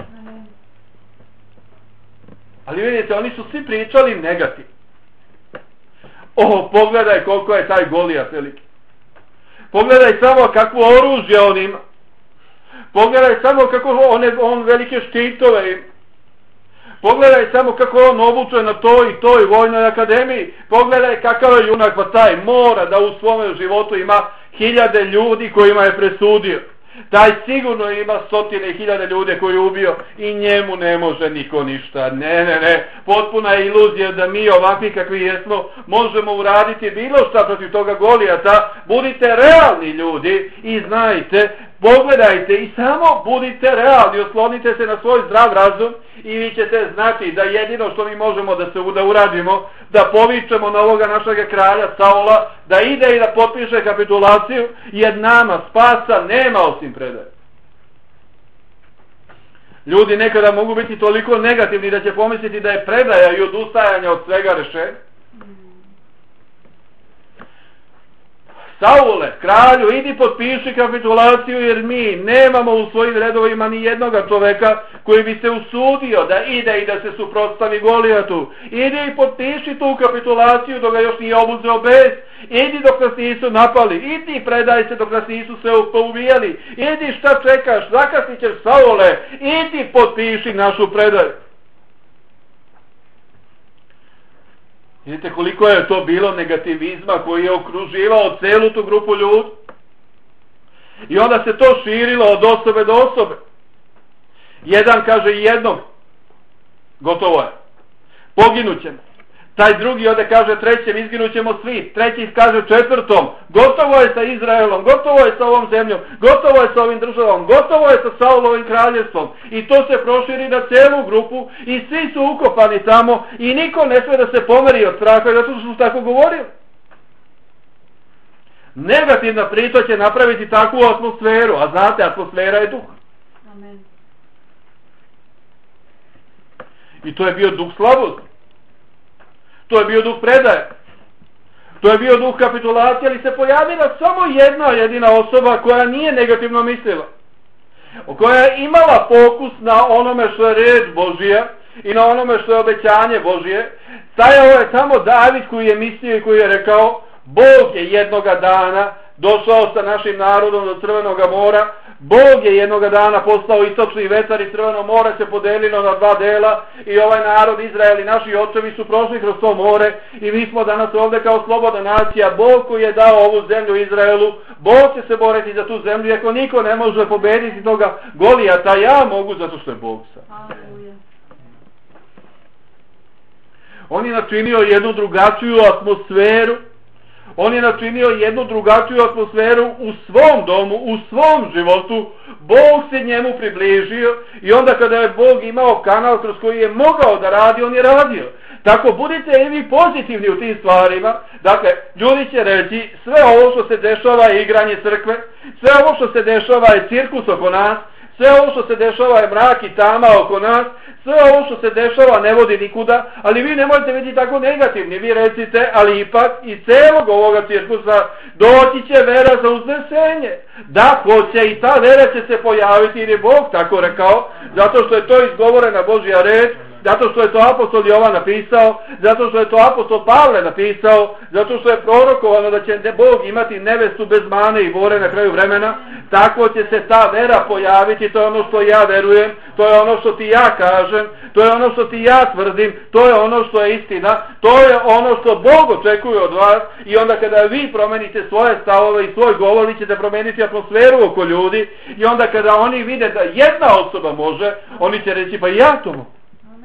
Ali vidite, oni su svi pričali negativno. Pogledaj koliko je taj Golijat veliki. Pogledaj samo kakvo oružje on ima. Pogledaj samo kako on velike štitove ima. Pogledaj samo kako on obučuje na toj vojnoj akademiji. Pogledaj kakav je junak, pa taj mora da u svome životu ima 1000 ljudi kojima je presudio. Taj sigurno ima 100.000 ljude koji je ubio i njemu ne može niko ništa. Ne. Potpuna je iluzija da mi ovakvi kakvi jesmo možemo uraditi bilo šta protiv toga Golijata. Budite realni ljudi i znajte, pogledajte i samo budite realni, oslonite se na svoj zdrav razum i vi ćete znati da jedino što mi možemo da uradimo, da povičemo na ovoga našega kralja Saula, da ide i da potpiše kapitulaciju, jer nama spasa nema osim predaje. Ljudi nekada mogu biti toliko negativni da će pomisliti da je predaja i odustajanje od svega rešenja. Saule, kralju, idi potpiši kapitulaciju jer mi nemamo u svojim redovima ni jednoga čoveka koji bi se usudio da ide i da se suprotstavi Golijatu. Idi i potpiši tu kapitulaciju dok ga još nije obuzeo bes. Idi dok nas nisu napali. Idi predaj se dok nas nisu sve poubijali. Idi šta čekaš, zakasnit ćeš Saule. Idi potpiši našu predaju. Vidite koliko je to bilo negativizma koji je okruživao celu tu grupu ljudi. I onda se to širilo od osobe do osobe. Jedan kaže jednom, gotovo je, poginut ćemo. Taj drugi ode kaže trećem, izginut ćemo svi. Treći kaže četvrtom, gotovo je sa Izraelom, gotovo je sa ovom zemljom, gotovo je sa ovim državom, gotovo je sa Saulovim kraljevstvom. I to se proširi na celu grupu i svi su ukopani tamo i niko ne sme da se pomeri od straha zato što su tako govorili. Negativna priča će napraviti takvu atmosferu, a znate, atmosfera je duh. Amen. I to je bio duh slabosti. To je bio duh predaje. To je bio duh kapitulacije, ali se pojavila samo jedna jedina osoba koja nije negativno mislila. Koja je imala fokus na onome što je reč Božija i na onome što je obećanje Božije. Stajao je samo David koji je mislio i koji je rekao Bog je jednoga dana došao sa našim narodom do Crvenoga mora. Bog je jednoga dana postao istočni vetar i Crveno more se podelilo na dva dela i ovaj narod Izrael i naši očevi su prošli kroz to more i mi smo danas ovdje kao slobodna nacija. Bog koji je dao ovu zemlju Izraelu, Bog će se boriti za tu zemlju i ako niko ne može pobediti toga Golijata, ja mogu zato što je Bog sam. Aleluja. On je načinio jednu drugačiju atmosferu. On je načinio jednu drugačiju atmosferu u svom domu, u svom životu. Bog se njemu približio i onda kada je Bog imao kanal kroz koji je mogao da radi, on je radio. Tako budite i vi pozitivni u tim stvarima. Dakle, ljudi će reći sve ovo što se dešava je igranje crkve, sve ovo što se dešava je cirkus oko nas, sve ovo što se dešava je mrak i tama oko nas, sve ovo što se dešava ne vodi nikuda, ali vi ne možete biti tako negativni. Vi recite, ali ipak i celog ovoga cirkusa doći će vera za uznesenje. Da, hoće i ta vera će se pojaviti jer je Bog tako rekao, zato što je to izgovorena Božja reč, zato što je to apostol Jovan napisao, zato što je to apostol Pavle napisao, zato što je prorokovano da će Bog imati nevestu bez mane i bore na kraju vremena. Tako će se ta vera pojaviti, to je ono što ja verujem, to je ono što ti ja kažem, to je ono što ti ja tvrdim, to je ono što je istina, to je ono što Bog očekuje od vas i onda kada vi promenite svoje stavove i svoj govor, vi ćete promeniti atmosferu oko ljudi i onda kada oni vide da jedna osoba može, oni će reći pa ja to mogu.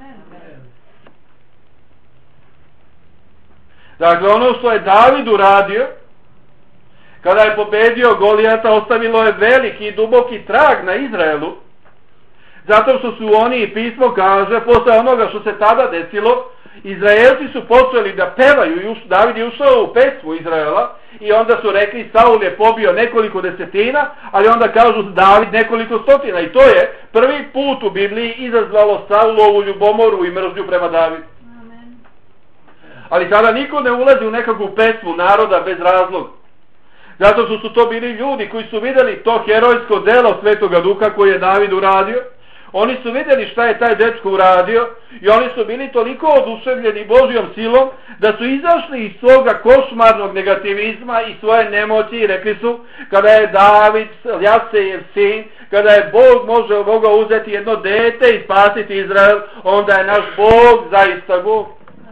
Dakle, ono što je David uradio, kada je pobedio Golijata, ostavilo je veliki i duboki trag na Izraelu, zato što su oni, i pismo kaže, posle onoga što se tada desilo, Izraelci su počeli da pevaju, David je ušao u pesmu Izraela, i onda su rekli, Saul je pobio nekoliko desetina, ali onda kažu David nekoliko stotina, i to je prvi put u Bibliji izazvalo Saulovu ljubomoru i mržnju prema Davidu. Ali tada niko ne ulazi u nekakvu pesmu naroda bez razloga. Zato što su to bili ljudi koji su vidjeli to herojsko delo Svetoga Duha koje je David uradio. Oni su vidjeli šta je taj dečko uradio i oni su bili toliko oduševljeni Božjom silom da su izašli iz svoga košmarnog negativizma i svoje nemoći i rekli su kada je David, Jasejev sin, kada je Bog mogao uzeti jedno dete i spasiti Izrael, onda je naš Bog zaista Bog.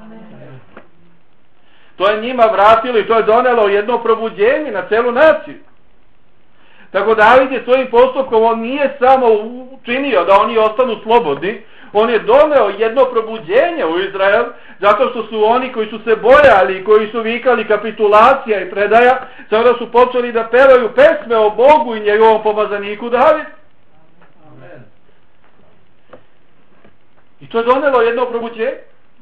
To je njima vratilo i to je donelo jedno probuđenje na celu naciju. Tako David je svojim postupkom, on nije samo učinio da oni ostanu slobodni, on je doneo jedno probuđenje u Izrael, zato što su oni koji su se bojali, koji su vikali kapitulacija i predaja, sada su počeli da pevaju pesme o Bogu i njegovom pomazaniku Davidu. I to je donelo jedno probuđenje.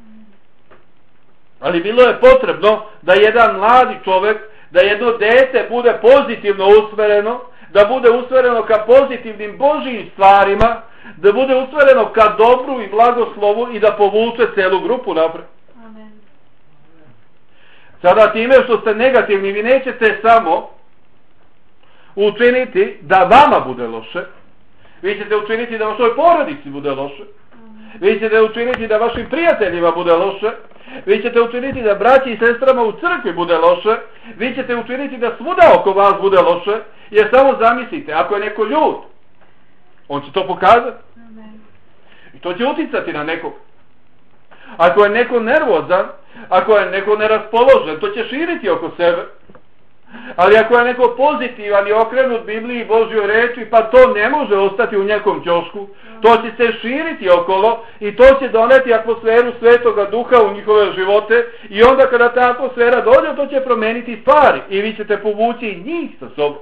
Ali bilo je potrebno da jedan mladi čovjek, da jedno dete bude pozitivno usmereno, da bude usmereno ka pozitivnim Božjim stvarima, da bude usmereno ka dobru i blagoslovu i da povuče celu grupu napred. Sada time što ste negativni, vi nećete samo učiniti da vama bude loše, vi ćete učiniti da vašoj porodici bude loše, vi ćete učiniti da vašim prijateljima bude loše, vi ćete učiniti da braći i sestrama u crkvi bude loše, vi ćete učiniti da svuda oko vas bude loše, jer samo zamislite, ako je neko ljud, on će to pokazati. I to će uticati na nekog. Ako je neko nervozan, ako je neko neraspoložen, to će širiti oko sebe. Ali ako je neko pozitivan i okrenut Bibliji i Božjoj reči, pa to ne može ostati u nekom ćošku. To će se širiti okolo i to će doneti atmosferu Svetoga Duha u njihove živote i onda kada ta atmosfera dođe, to će promeniti stvari i vi ćete povući njih sa sobom.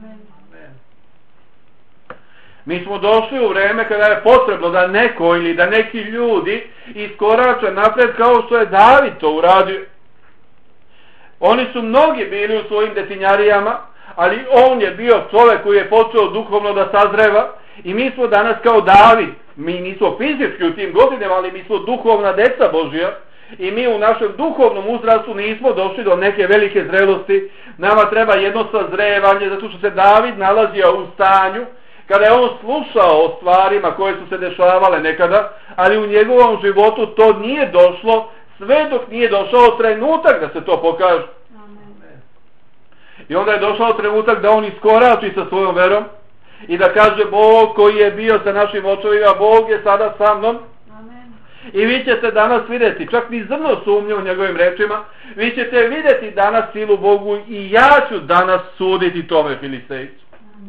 Mi smo došli u vreme kada je potrebno da neko ili da neki ljudi iskorače napred kao što je David to uradio. Oni su mnogi bili u svojim detinjarijama, ali on je bio čovjek koji je počeo duhovno da sazreva i mi smo danas kao David, mi nismo fizički u tim godinama, ali mi smo duhovna deca Božja i mi u našem duhovnom uzrastu nismo došli do neke velike zrelosti. Nama treba jedno sazrevanje, zato što se David nalazio u stanju kada je on slušao o stvarima koje su se dešavale nekada, ali u njegovom životu to nije došlo sve dok nije došao trenutak da se to pokaže. Amen. I onda je došao trenutak da on iskorači sa svojom verom i da kaže Bog koji je bio sa našim očevima, Bog je sada sa mnom. Amen. I vi ćete danas vidjeti, čak ni zrno sumnje u njegovim rečima, vi ćete vidjeti danas silu Bogu i ja ću danas suditi tome Filistejcu.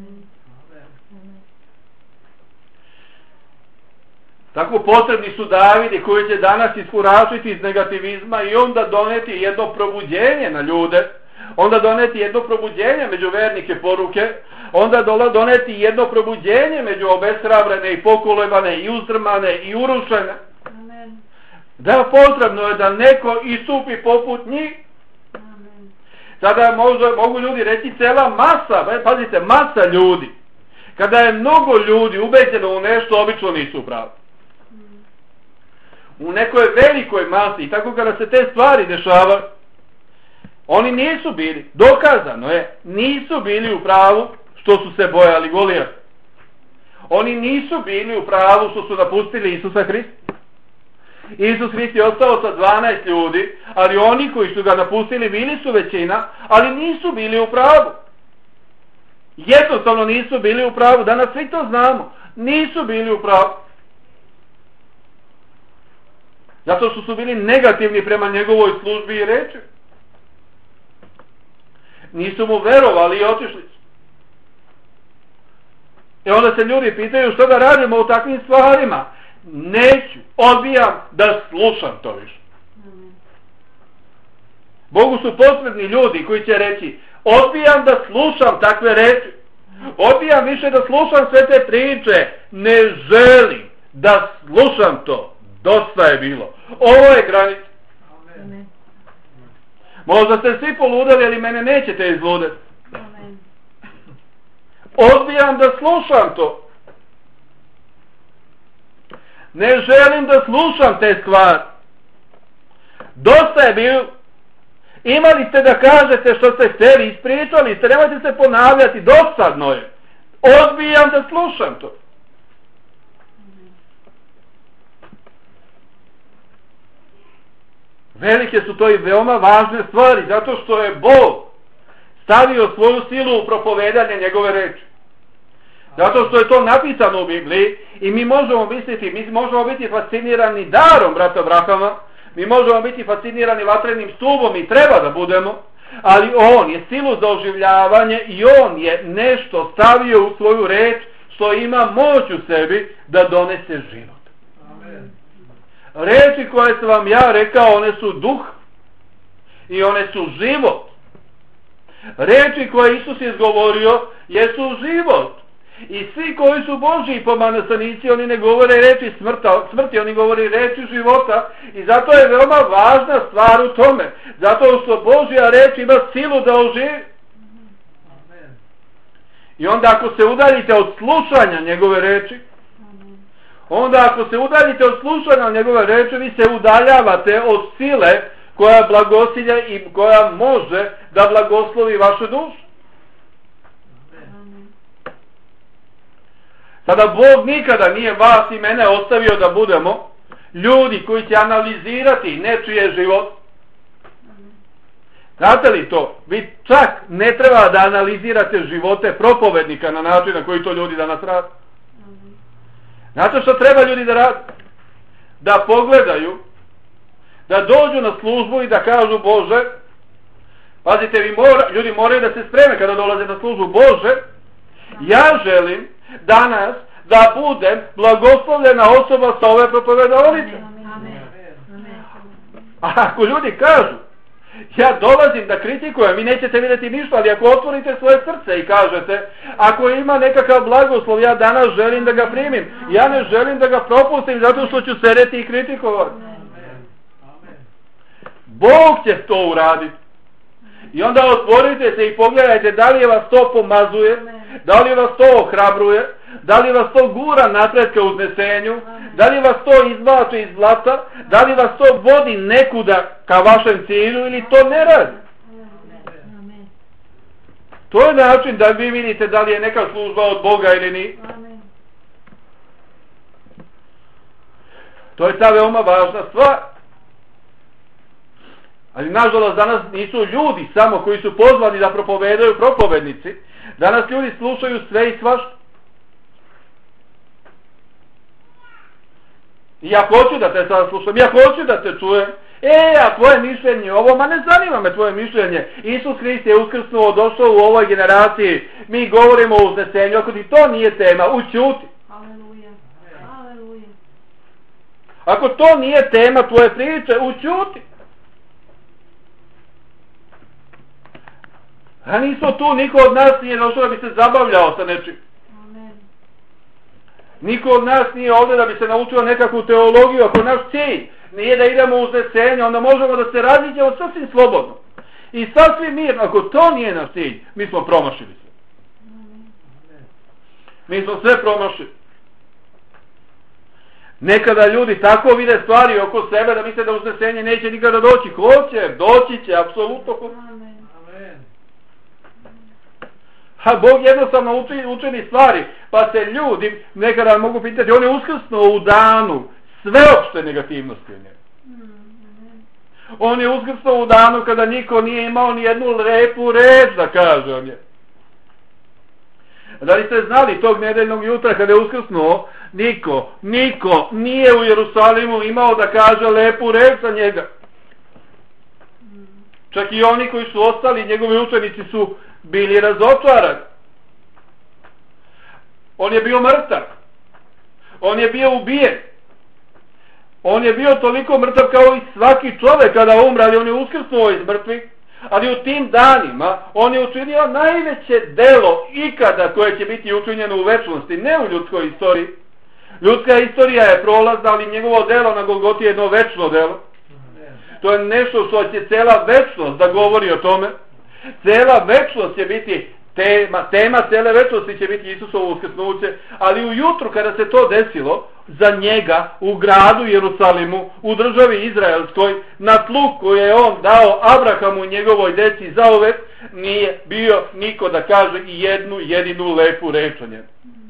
Tako potrebni su Davidi koji će danas iskoračiti iz negativizma i onda doneti jedno probuđenje na ljude, onda doneti jedno probuđenje među vernike poruke, onda doneti jedno probuđenje među obeshrabrene i pokolebane i uzdrmane i urušene. Amen. Da potrebno je da neko istupi poput njih. Amen. Sada mogu ljudi reći cela masa, pazite, masa ljudi. Kada je mnogo ljudi ubeđeno u nešto, obično nisu pravi. U nekoj velikoj masi i tako kada se te stvari dešavaju, oni nisu bili, dokazano je, nisu bili u pravu što su se bojali Golijata. Oni nisu bili u pravu što su napustili Isusa Hrista. Isus Hrist je ostao sa 12 ljudi, ali oni koji su ga napustili bili su većina, ali nisu bili u pravu. Jednostavno nisu bili u pravu, danas svi to znamo, nisu bili u pravu. Zato što su bili negativni prema njegovoj službi i reči. Nisu mu verovali i otišli su. I onda se ljudi pitaju što da radimo u takvim stvarima. Neću, odbijam da slušam to više. Bogu su potrebni ljudi koji će reći odbijam da slušam takve reči. Odbijam više da slušam sve te priče. Ne želim da slušam to. Dosta je bilo. Ovo je granica. Amen. Možda ste svi poludeli, ali mene nećete izludeti. Amen. Odbijam da slušam to. Ne želim da slušam te stvari. Dosta je bilo. Imali ste da kažete što ste htjeli, ispričali ste, nemojte se ponavljati, dosadno je. Odbijam da slušam to. Velike su to i veoma važne stvari, zato što je Bog stavio svoju silu u propovedanje njegove reči. Zato što je to napisano u Bibliji i mi možemo misliti, mi možemo biti fascinirani darom brata Abrahama, mi možemo biti fascinirani vatrenim stubom i treba da budemo, ali on je silu za oživljavanje i on je nešto stavio u svoju reč što ima moć u sebi da donese život. Amen. Reči koje sam vam ja rekao, one su duh i one su život. Reči koje Isus izgovorio jesu život. I svi koji su Božji pomazanici, oni ne govore reči smrti, oni govore reči života. I zato je veoma važna stvar u tome. Zato što Božja reč ima silu da oživi. I onda ako se udaljite od slušanja njegove reči, onda ako se udaljite od slušanja njegove reči, vi se udaljavate od sile koja blagosilja i koja može da blagoslovi vašu dušu. Sada Bog nikada nije vas i mene ostavio da budemo ljudi koji će analizirati nečije život. Znate li to? Vi čak ne treba da analizirate živote propovednika na način na koji to ljudi danas rade. Znate što treba ljudi da rade? Da pogledaju, da dođu na službu i da kažu Bože, pazite, ljudi moraju da se spreme kada dolaze na službu. Bože, ja želim danas da budem blagoslovljena osoba sa ove propovedalice. A ako ljudi kažu, ja dolazim da kritikujem, vi nećete vidjeti ništa, ali ako otvorite svoje srce i kažete, ako ima nekakav blagoslov, ja danas želim da ga primim, ja ne želim da ga propustim zato što ću sedeti i kritikovati. Bog će to uraditi. I onda otvorite se i pogledajte da li vas to pomazuje, da li vas to ohrabruje, da li vas to gura napred ka uznesenju, da li vas to izvlači iz blata, da li vas to vodi nekuda ka vašem cilju ili to ne radi. To je način da vi vidite da li je neka služba od Boga ili ni. To je ta veoma važna stvar. Ali nažalost danas nisu ljudi samo koji su pozvani da propovedaju propovednici. Danas ljudi slušaju sve i svašta. I ja hoću da te sad slušam, ja hoću da te čujem. A tvoje mišljenje ovo, ma ne zanima me tvoje mišljenje. Isus Hrist je uskrsnuo, došao u ovoj generaciji. Mi govorimo o uznesenju, ako ti to nije tema, ućuti. Aleluja. Aleluja. Ako to nije tema tvoje priče, ućuti. A nisu tu, niko od nas nije došao da bi se zabavljao sa nečim. Niko od nas nije ovdje da bi se naučio nekakvu teologiju. Ako naš cilj nije da idemo u uznesenje, onda možemo da se različimo sasvim slobodno. I sasvim mirno. Ako to nije naš cilj, mi smo promašili se. Mi smo sve promašili. Nekada ljudi tako vide stvari oko sebe da misle da uznesenje neće nikada doći. Hoće, doći će, apsolutno. A Bog jednostavno učini stvari, pa se ljudi nekada mogu pitati, on je uskrsnuo u danu sveopšte negativnosti u njemu. On je uskrsnuo u danu kada niko nije imao ni jednu lepu reč da kaže o njemu. Da li ste znali tog nedeljnog jutra kada je uskrsnuo, niko nije u Jerusalimu imao da kaže lepu reč za njega. Čak i oni koji su ostali, njegovi učenici su bili razočarani. On je bio mrtav. On je bio ubijen. On je bio toliko mrtav kao i svaki čovjek kada umre, ali on je uskrsnuo iz mrtvih. Ali u tim danima on je učinio najveće delo ikada koje će biti učinjeno u večnosti, ne u ljudskoj istoriji. Ljudska istorija je prolazna, ali njegovo delo na Golgoti je jedno večno delo. To je nešto što će cela večnost da govori o tome. Cela večnost će biti tema cele večnosti će biti Isusovo uskrsnuće, ali ujutru kada se to desilo, za njega u gradu Jerusalimu, u državi Izraelskoj, na tlu koje je on dao Abrahamu i njegovoj deci zauvek, nije bio niko da kaže i jednu jedinu lepu reč o njemu.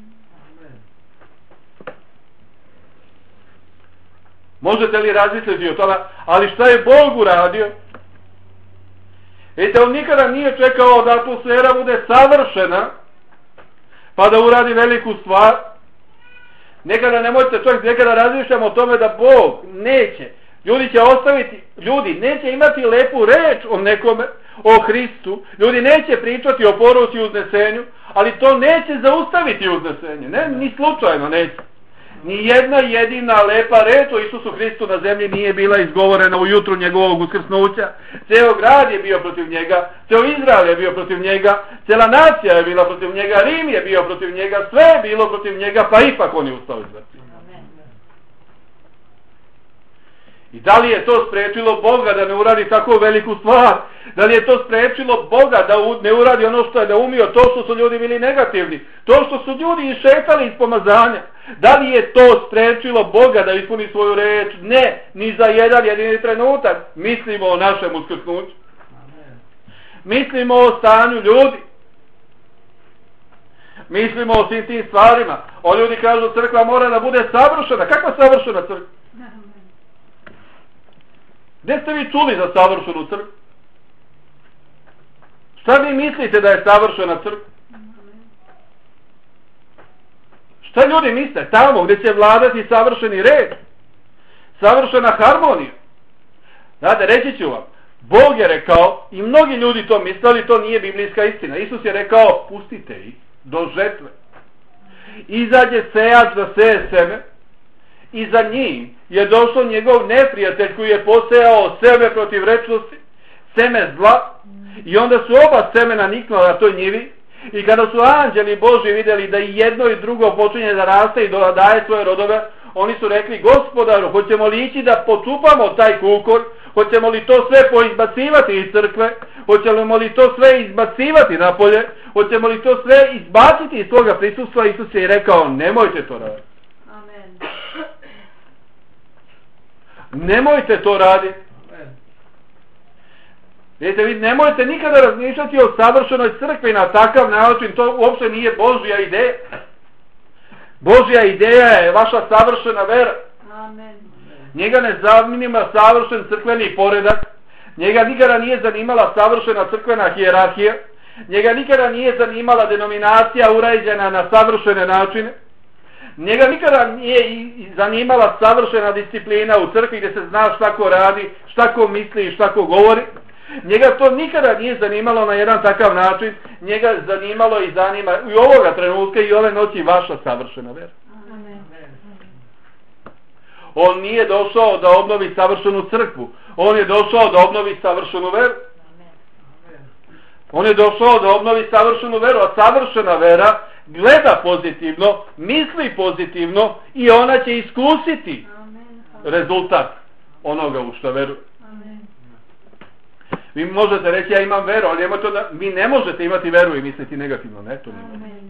Možete li razmisliti o tome? Ali šta je Bog uradio? Vidite, on nikada nije čekao da atmosfera bude savršena, pa da uradi veliku stvar. Nekada nemojte čovjek, nekada razmišljamo o tome da Bog neće. Ljudi neće imati lepu reč o nekome, o Hristu. Ljudi neće pričati o poruci i uznesenju, ali to neće zaustaviti uznesenje. Ne, ni slučajno neće. Ni jedna jedina lepa reč o Isusu Hristu na zemlji nije bila izgovorena ujutru njegovog uskrsnuća. Ceo grad je bio protiv njega, ceo Izrael je bio protiv njega, cela nacija je bila protiv njega, Rim je bio protiv njega, sve je bilo protiv njega, pa ipak on je ustao iz mrtvih. I da li je to spriječilo Boga da ne uradi tako veliku stvar? Da li je to spriječilo Boga da ne uradi ono što je naumio, to što su ljudi bili negativni, to što su ljudi išetali iz pomazanja? Da li je to spriječilo Boga da ispuni svoju reč? Ne, ni za jedan jedini trenutak. Mislimo o našem uskrsnuću. Mislimo o stanju ljudi. Mislimo o svim tim stvarima. O ljudi kažu crkva mora da bude savršena. Kakva savršena crkva? Gdje ste vi čuli za savršenu crkvu? Šta vi mislite da je savršena crkva? Šta ljudi misle? Tamo gdje će vladati savršeni red, savršena harmonija. Znate, reći ću vam, Bog je rekao, i mnogi ljudi to mislili, to nije biblijska istina. Isus je rekao, pustite ih do žetve. Izađe sejač da seje seme, i za njim je došao njegov neprijatelj koji je posejao seme protiv rečnosti, seme zla, i onda su oba semena niknula na toj njivi, i kada su anđeli Božji vidjeli da i jedno i drugo počinje da raste i da daje svoje rodove, oni su rekli, Gospodaru, hoćemo li ići da počupamo taj kukor, hoćemo li to sve poizbacivati iz crkve, hoćemo li to sve izbacivati napolje, hoćemo li to sve izbaciti iz svoga prisustva? Isus je rekao, nemojte to raditi. Amen. Nemojte to raditi. Vidite, vi nemojte nikada razmišljati o savršenoj crkvi na takav način, to uopšte nije Božja ideja. Božja ideja je vaša savršena vera. Amen. Njega ne zanima savršen crkveni poredak, njega nikada nije zanimala savršena crkvena hijerarhija, njega nikada nije zanimala denominacija urađena na savršene načine, njega nikada nije zanimala savršena disciplina u crkvi gdje se zna šta ko radi, šta ko misli i šta ko govori. Njega to nikada nije zanimalo na jedan takav način, njega zanimalo i zanima i ovoga trenutka i ove noći vaša savršena vera. Amen. On nije došao da obnovi savršenu crkvu, on je došao da obnovi savršenu veru. On je došao da obnovi savršenu veru, a savršena vera gleda pozitivno, misli pozitivno i ona će iskusiti rezultat onoga u što veruje. Vi možete reći, ja imam veru, ali vi ne možete imati veru i misliti negativno. Ne, to nije moguće.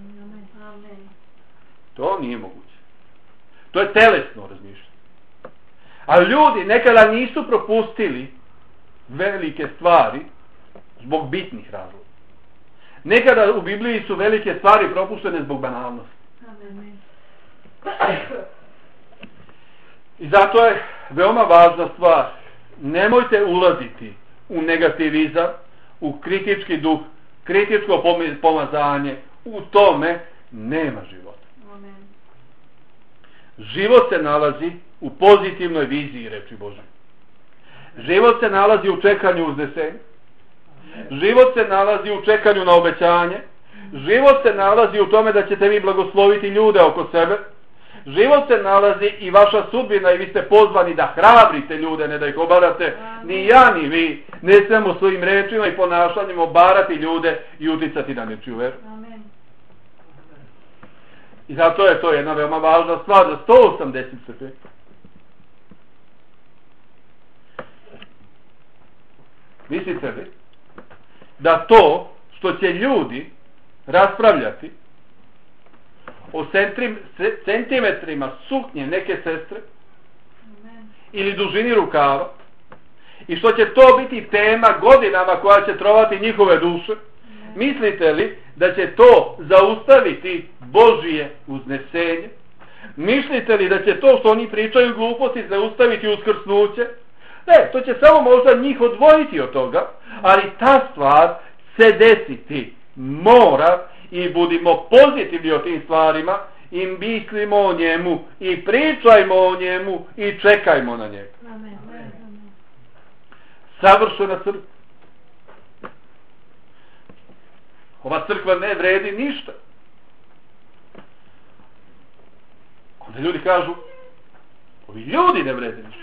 To nije moguće. To je telesno razmišljanje. A ljudi nekada nisu propustili velike stvari zbog bitnih razloga. Nekada u Bibliji su velike stvari propuštene zbog banalnosti. I zato je veoma važna stvar. Nemojte ulaziti u negativizam, u kritički duh, kritičko pomazanje. U tome nema života. Amen. Život se nalazi u pozitivnoj viziji reči Božje. Život se nalazi u čekanju uznesenja. Život se nalazi u čekanju na obećanje. Život se nalazi u tome da ćete vi blagosloviti ljude oko sebe. Život se nalazi i vaša sudbina i vi ste pozvani da hrabrite ljude, ne da ih obarate. Ni ja ni vi ne smemo svojim rečima i ponašanjem obarati ljude i uticati na nečiju veru. Amen. I zato je to jedna veoma važna stvar za 180 stepeni. Mislite li da to što će ljudi raspravljati o centimetrima suknje neke sestre ili dužini rukava i što će to biti tema godinama koja će trovati njihove duše, mislite li da će to zaustaviti Božije uznesenje? Mislite li da će to što oni pričaju gluposti zaustaviti uskrsnuće? Ne, to će samo možda njih odvojiti od toga, ali ta stvar se desiti mora i budimo pozitivni o tim stvarima i mislimo o njemu i pričajmo o njemu i čekajmo na njega. Amen. Savršena crkva. Ova crkva ne vredi ništa. Onda ljudi kažu, ovi ljudi ne vrede ništa.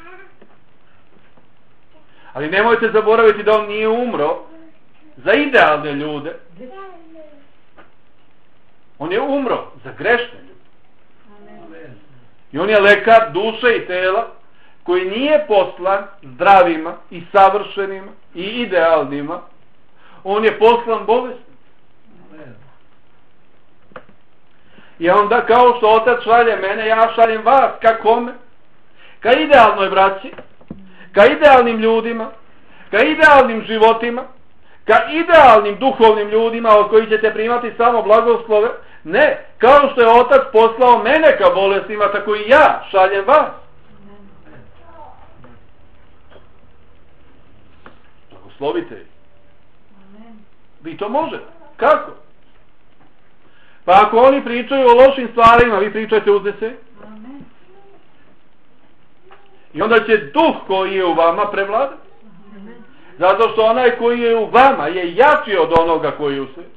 Ali nemojte zaboraviti da on nije umro za idealne ljude. On je umro za grešne ljude. I on je lekar duše i tela koji nije poslan zdravima i savršenima i idealnima, on je poslan bolesnim. I onda kao što Otac šalje mene, ja šaljem vas. Ka kome? Ka idealnoj braći, ka idealnim ljudima, ka idealnim životima, ka idealnim duhovnim ljudima od kojih ćete primati samo blagoslove. Ne, kao što je Otac poslao mene ka bolestima, tako i ja šaljem vas. Blagoslovite ih. Vi to možete. Kako? Pa ako oni pričaju o lošim stvarima, vi pričajte uzde. I onda će duh koji je u vama prevladati. Zato što onaj koji je u vama je jači od onoga koji je u sebi.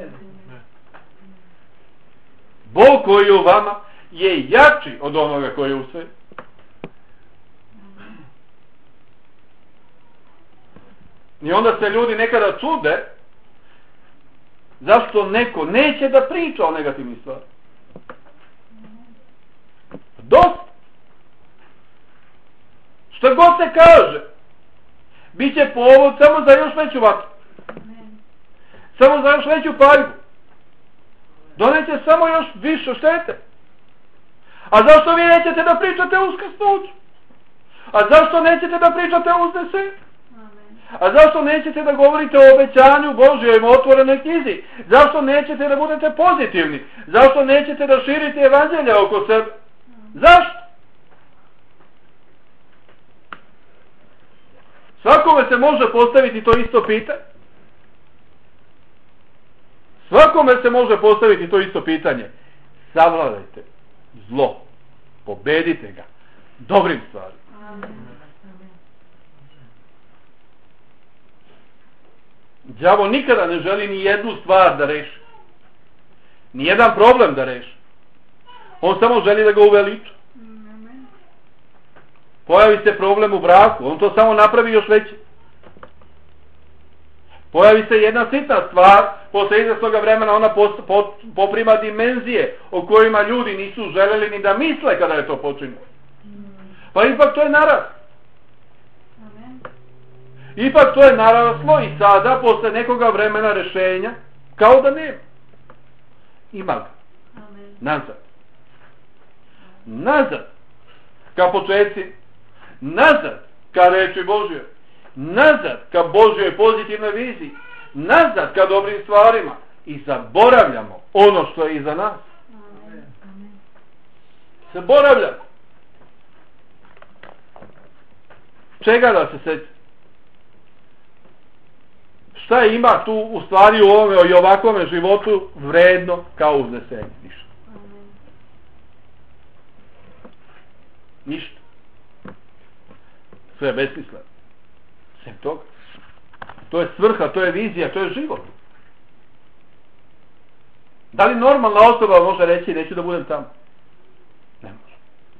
Bog koji je u vama je jači od onoga koji je u sebi. I onda se ljudi nekada čude zašto neko neće da priča o negativnim stvarima. Dosta. Što god se kaže, bit će povod samo za još veću vatru. Samo za još veću paljbu. Doneće samo još više štete. A zašto vi nećete da pričate o uskrsnuću? A zašto nećete da pričate o uznesenju? A zašto nećete da govorite o obećanju Božjoj otvorenoj knjizi? Zašto nećete da budete pozitivni? Zašto nećete da širite evanđelje oko sebe? Zašto? Svakome se može postaviti to isto pitanje. Svakome se može postaviti to isto pitanje. Savladajte zlo. Pobedite ga. Dobrim stvarima. Đavo nikada ne želi ni jednu stvar da reši. Ni jedan problem da reši. On samo želi da ga uveliča. Pojavi se problem u braku, on to samo napravi još veći. Pojavi se jedna sitna stvar, posle izvesnog vremena ona poprima dimenzije o kojima ljudi nisu želeli ni da misle kada je to počinio. Pa ipak to je naraslo. Ipak to je naraslo i sada, posle nekoga vremena rešenja, kao da nema. Ima ga. Nazad. Nazad. Ka početci. Nazad. Ka reči Božjoj. Nazad. Ka Božjoj pozitivnoj viziji. Nazad. Ka dobrim stvarima. I zaboravljamo ono što je iza nas. Zaboravljamo. Čega da se sjeća? Šta ima tu u stvari u ovome i ovakvome životu vredno kao uznesenje? Ništa. Ništa. Sve je besmisleno. Sem toga. To je svrha, to je vizija, to je život. Da li normalna osoba može reći neću da budem tamo? Ne može.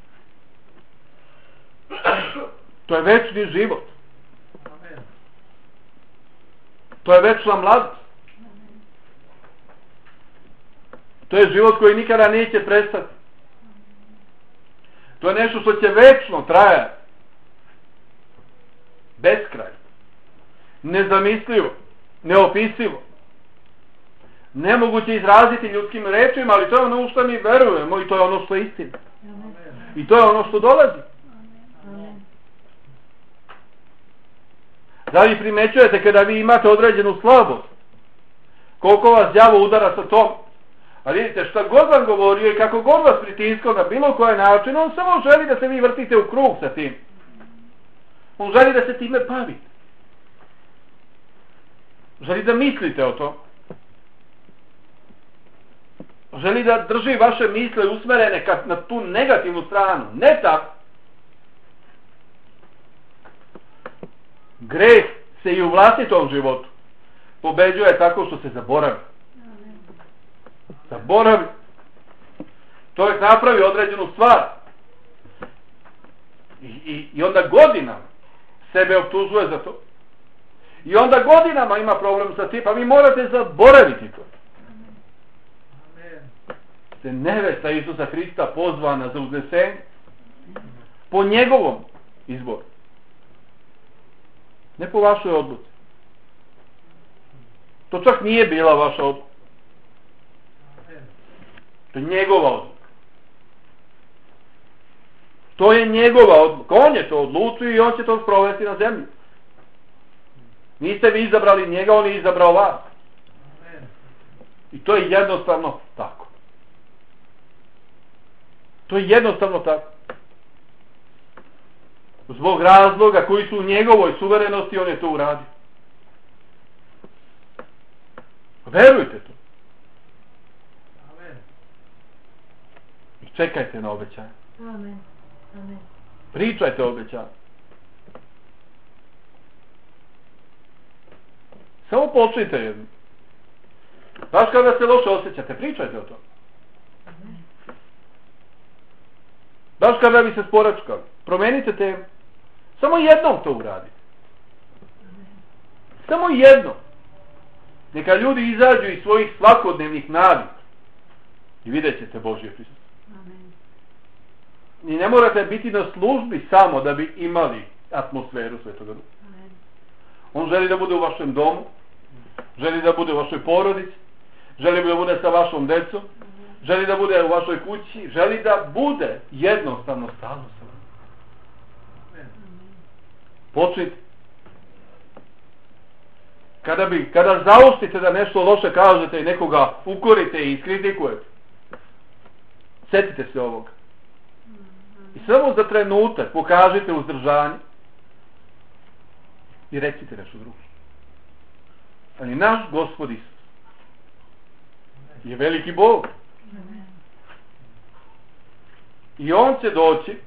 To je večni život. To je večna mladost. To je život koji nikada neće prestati. To je nešto što će večno trajati. Beskraj. Nezamislivo. Neopisivo. Nemoguće izraziti ljudskim rečima, ali to je ono što mi verujemo i to je ono što je istina. I to je ono što dolazi. Da li primećujete kada vi imate određenu slabost? Koliko vas đavo udara sa tom? A vidite, šta god vam govorio i kako god vas pritiskao na bilo koji način, on samo želi da se vi vrtite u krug sa tim. On želi da se time bavite. Želi da mislite o to. Želi da drži vaše misle usmerene na tu negativnu stranu. Ne tako. Greh se i u vlastitom životu pobeđuje tako što se zaboravi. Zaboravi. Čovjek napravi određenu stvar. I onda godinama sebe optužuje za to. I onda godinama ima problem sa tim, pa vi morate zaboraviti to. Se nevesta Isusa Hrista pozvana za uznesenje po njegovom izbor. Ne po vašoj odluci. To čak nije bila vaša odluka. To je njegova odluka. To je njegova odluka. On je to odlučio i on će to sprovesti na zemlji. Niste vi izabrali njega, on je izabrao vas. I to je jednostavno tako. To je jednostavno tako. Zbog razloga koji su u njegovoj suverenosti, on je to uradio. Verujte to. I čekajte na obećanje. Amen. Amen. Pričajte o obećanju. Samo počnite jedno. Baš kada se loše osjećate, pričajte o tome. Baš kada bi se sporačkali, promenite temu. Samo jednom to uradite. Samo jednom. Neka ljudi izađu iz svojih svakodnevnih navika i vidjet ćete Božje prisustvo. I ne morate biti na službi samo da bi imali atmosferu Svetoga Duha. On želi da bude u vašem domu, želi da bude u vašoj porodici, želi da bude sa vašom decom, želi da bude u vašoj kući, želi da bude jednostavno stalno sa vama. Počnite. Kada zaustite da nešto loše kažete i nekoga ukorite i iskritikujete, sjetite se ovoga. I samo za trenutak pokažite uzdržanje i recite nešto drugo. Ali naš Gospod Isus je veliki Bog. I on će doći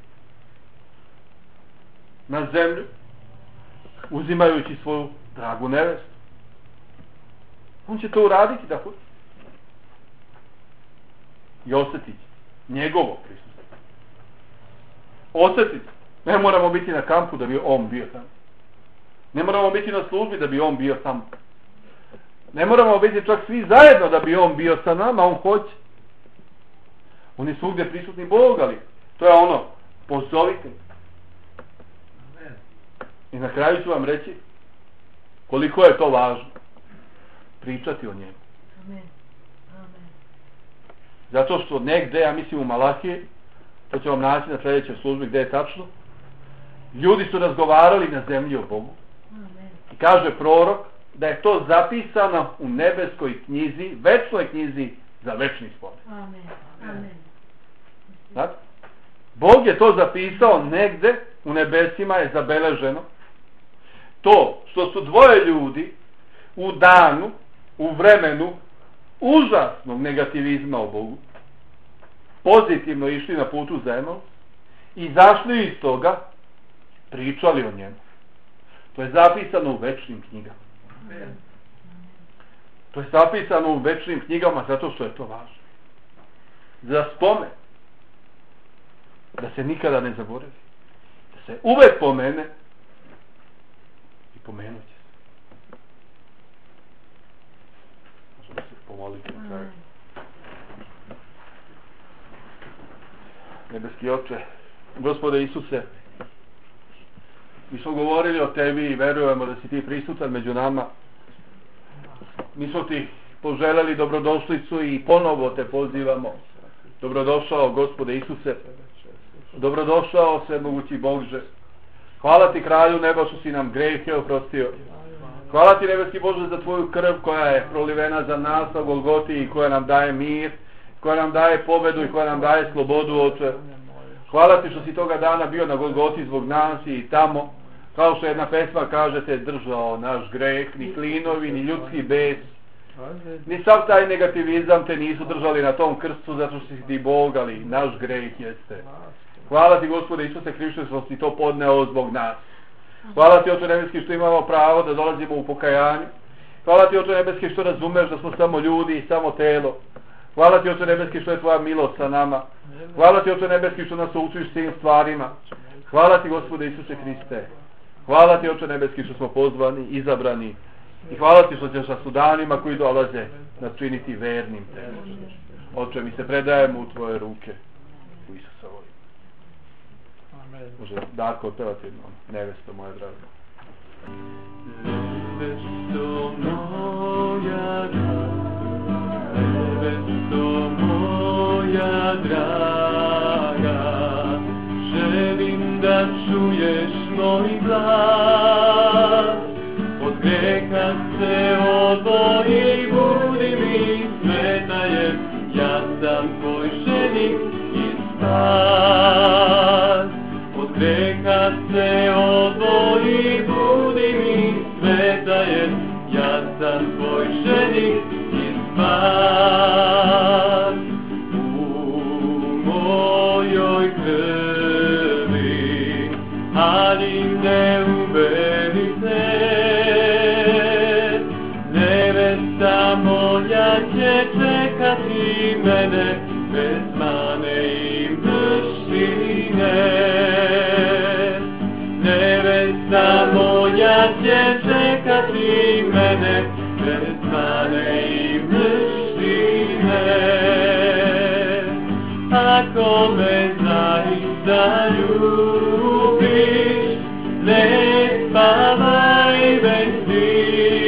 na zemlju uzimajući svoju dragu nevestu. On će to uraditi da hoće. I osjetiti njegovo prisustvo. Osjetiti. Ne moramo biti na kampu da bi on bio tamo. Ne moramo biti na službi da bi on bio tamo. Ne moramo biti čak svi zajedno da bi on bio sa nama, on hoće. On je svugdje prisutni Bog, ali to je ono, pozovite. I na kraju ću vam reći koliko je to važno pričati o njemu. Amen. Amen. Zato što negdje, ja mislim u Malahiji, to ću vam naći na sljedećoj službi gdje je tačno, ljudi su razgovarali na zemlji o Bogu. Amen. I kaže prorok da je to zapisano u nebeskoj knjizi, večnoj knjizi za večni spod. Amen. Amen. Znate? Bog je to zapisao negdje, u nebesima je zabeleženo. To što su dvoje ljudi u danu, u vremenu užasnog negativizma o Bogu, pozitivno išli na putu zemlju i zašli iz toga, pričali o njemu. To je zapisano u večnim knjigama. To je zapisano u večnim knjigama zato što je to važno. Za spomen. Da se nikada ne zaboravi. Da se uvek pomene i pomenut će se. Možemo se pomoliti na kraju. Nebeski Oče, Gospode Isuse, mi smo govorili o Tebi i verujemo da si Ti prisutan među nama. Mi smo Ti poželjeli dobrodošlicu i ponovo Te pozivamo. Dobrodošao, Gospode Isuse. Dobrodošao, svemogući Bože. Hvala Ti, Kralju neba, što si nam grehe oprostio. Hvala Ti, nebeski Bože, za Tvoju krv koja je prolivena za nas na Golgoti i koja nam daje mir, koja nam daje pobedu i koja nam daje slobodu, Oče. Hvala Ti što si toga dana bio na Golgoti zbog nas i tamo, kao što jedna pesma kaže, Te držao naš greh, ni klinovi, ni ljudski bes, ni sav taj negativizam Te nisu držali na tom krstu zato što si Ti Bog, ali naš greh jeste. Hvala Ti, Gospode Isuse Hrište, što si to podneo zbog nas. Hvala Ti, Oče nebeski, što imamo pravo da dolazimo u pokajanju. Hvala Ti, Oče nebeski, što razumeš da smo samo ljudi i samo telo. Hvala Ti, Oče nebeski, što je Tvoja milost sa nama. Hvala Ti, Oče nebeski, što nas učiš svim stvarima. Hvala Ti, Gospode Isuse Hriste. Hvala Ti, Oče nebeski, što smo pozvani, izabrani. I hvala Ti što ćeš nas u danima koji dolaze načiniti vernim Tebi. Oče, mi se predajemo u Tvoje ruke. U Isusovo ime. Može Darko otpevati jedno, nevesto moja draga. Nevesto moja draga, nevesto moja draga, želim da čuješ moj glas, od greha se odvoji, budi mi sveta, jer ja sam tvoj ženik i spas. Od greha se odvoji, budi mi sveta, jer ja sam tvoj ženik i spas. U mojoj krvi, ali ne uberite, nevesta moja će čekati mene, bez mane i mrštine. Nevesta moja će čekati mene, bez mane i mrštine. Ako me zaista ljubiš, ne spavaj već ti,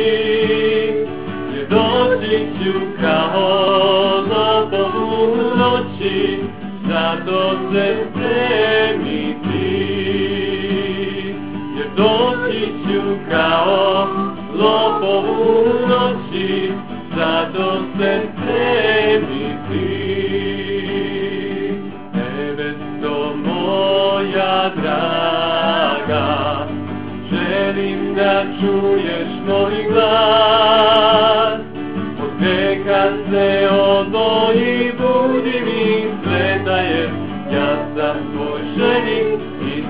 jer doći ću kao lopov u noći, zato se spremi ti. Jer doći ću kao lopov u noći, zato se spremi ti. Nevesto moja draga, želim da čuješ moj glas, od greha se odvoji, budi mi sveta, jer ja sam tvoj ženik i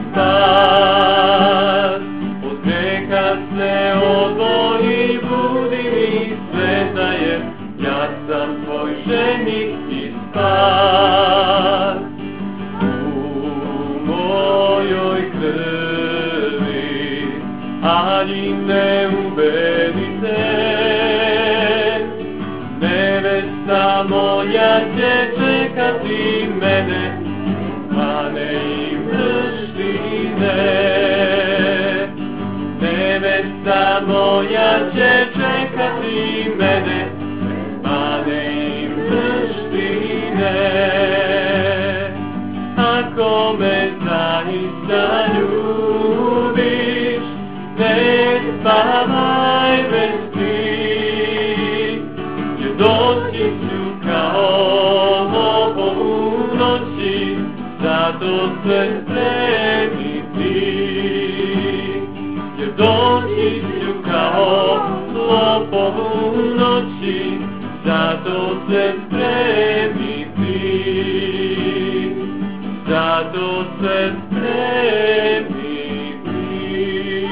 spas. Od greha se odvoji, budi mi sveta, jer ja sam tvoj ženik i spas. U mojoj krvi, ali ne ubedite, nevesta moja će čekati mene, mane i mrštine. Nevesta moja će čekati mene, mane i mrštine. Ako me zaista ljubiš, ne spavaj bez ti, jer doći ću kao lopov u noći, zato se spremi ti. Jer doći ću kao lopov u noći, zato se spremi ti. Zato se spremi ti.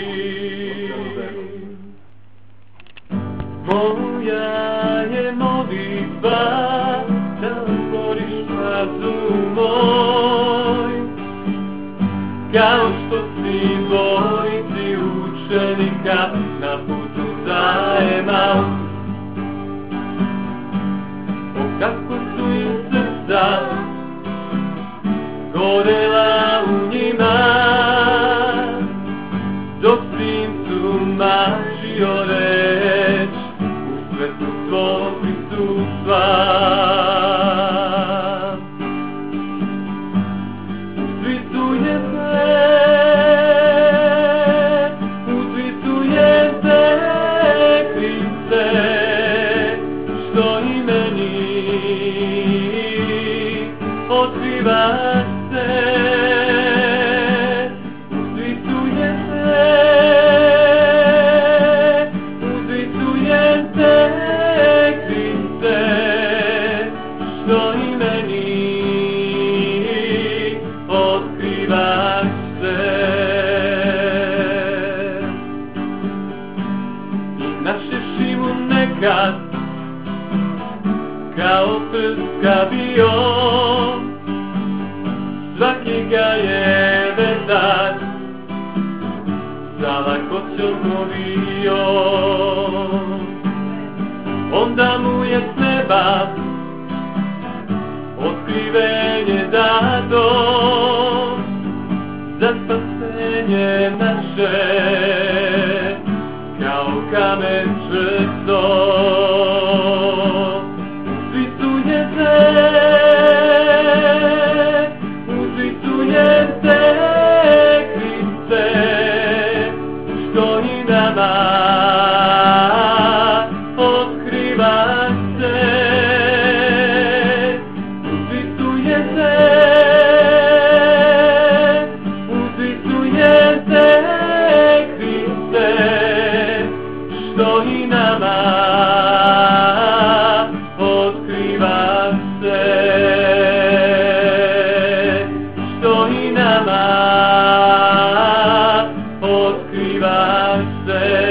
Moja je molitva da otvoriš razum moj, kao što si dvojici učenika na putu za Emaus. O kako su im srca gorela u njima, dok si im tumačio reč u svetu tvog prisustva. Uzvisujem te, Hriste, što i meni otkrivaš se. Uzvisujem te, Hriste, što i meni otkrivaš se. I našeš mu nekad kao prska bio, svaki ga je vetar za lakoćom povio. Onda mu je s neba otkrivenje dato, spasenje naše, kao kamen čvrsto. Uzvisuje se, Hriste, što i nama otkriva se. Uzvisuje se, Hriste, što i nama otkriva se. Što i nama otkriva se.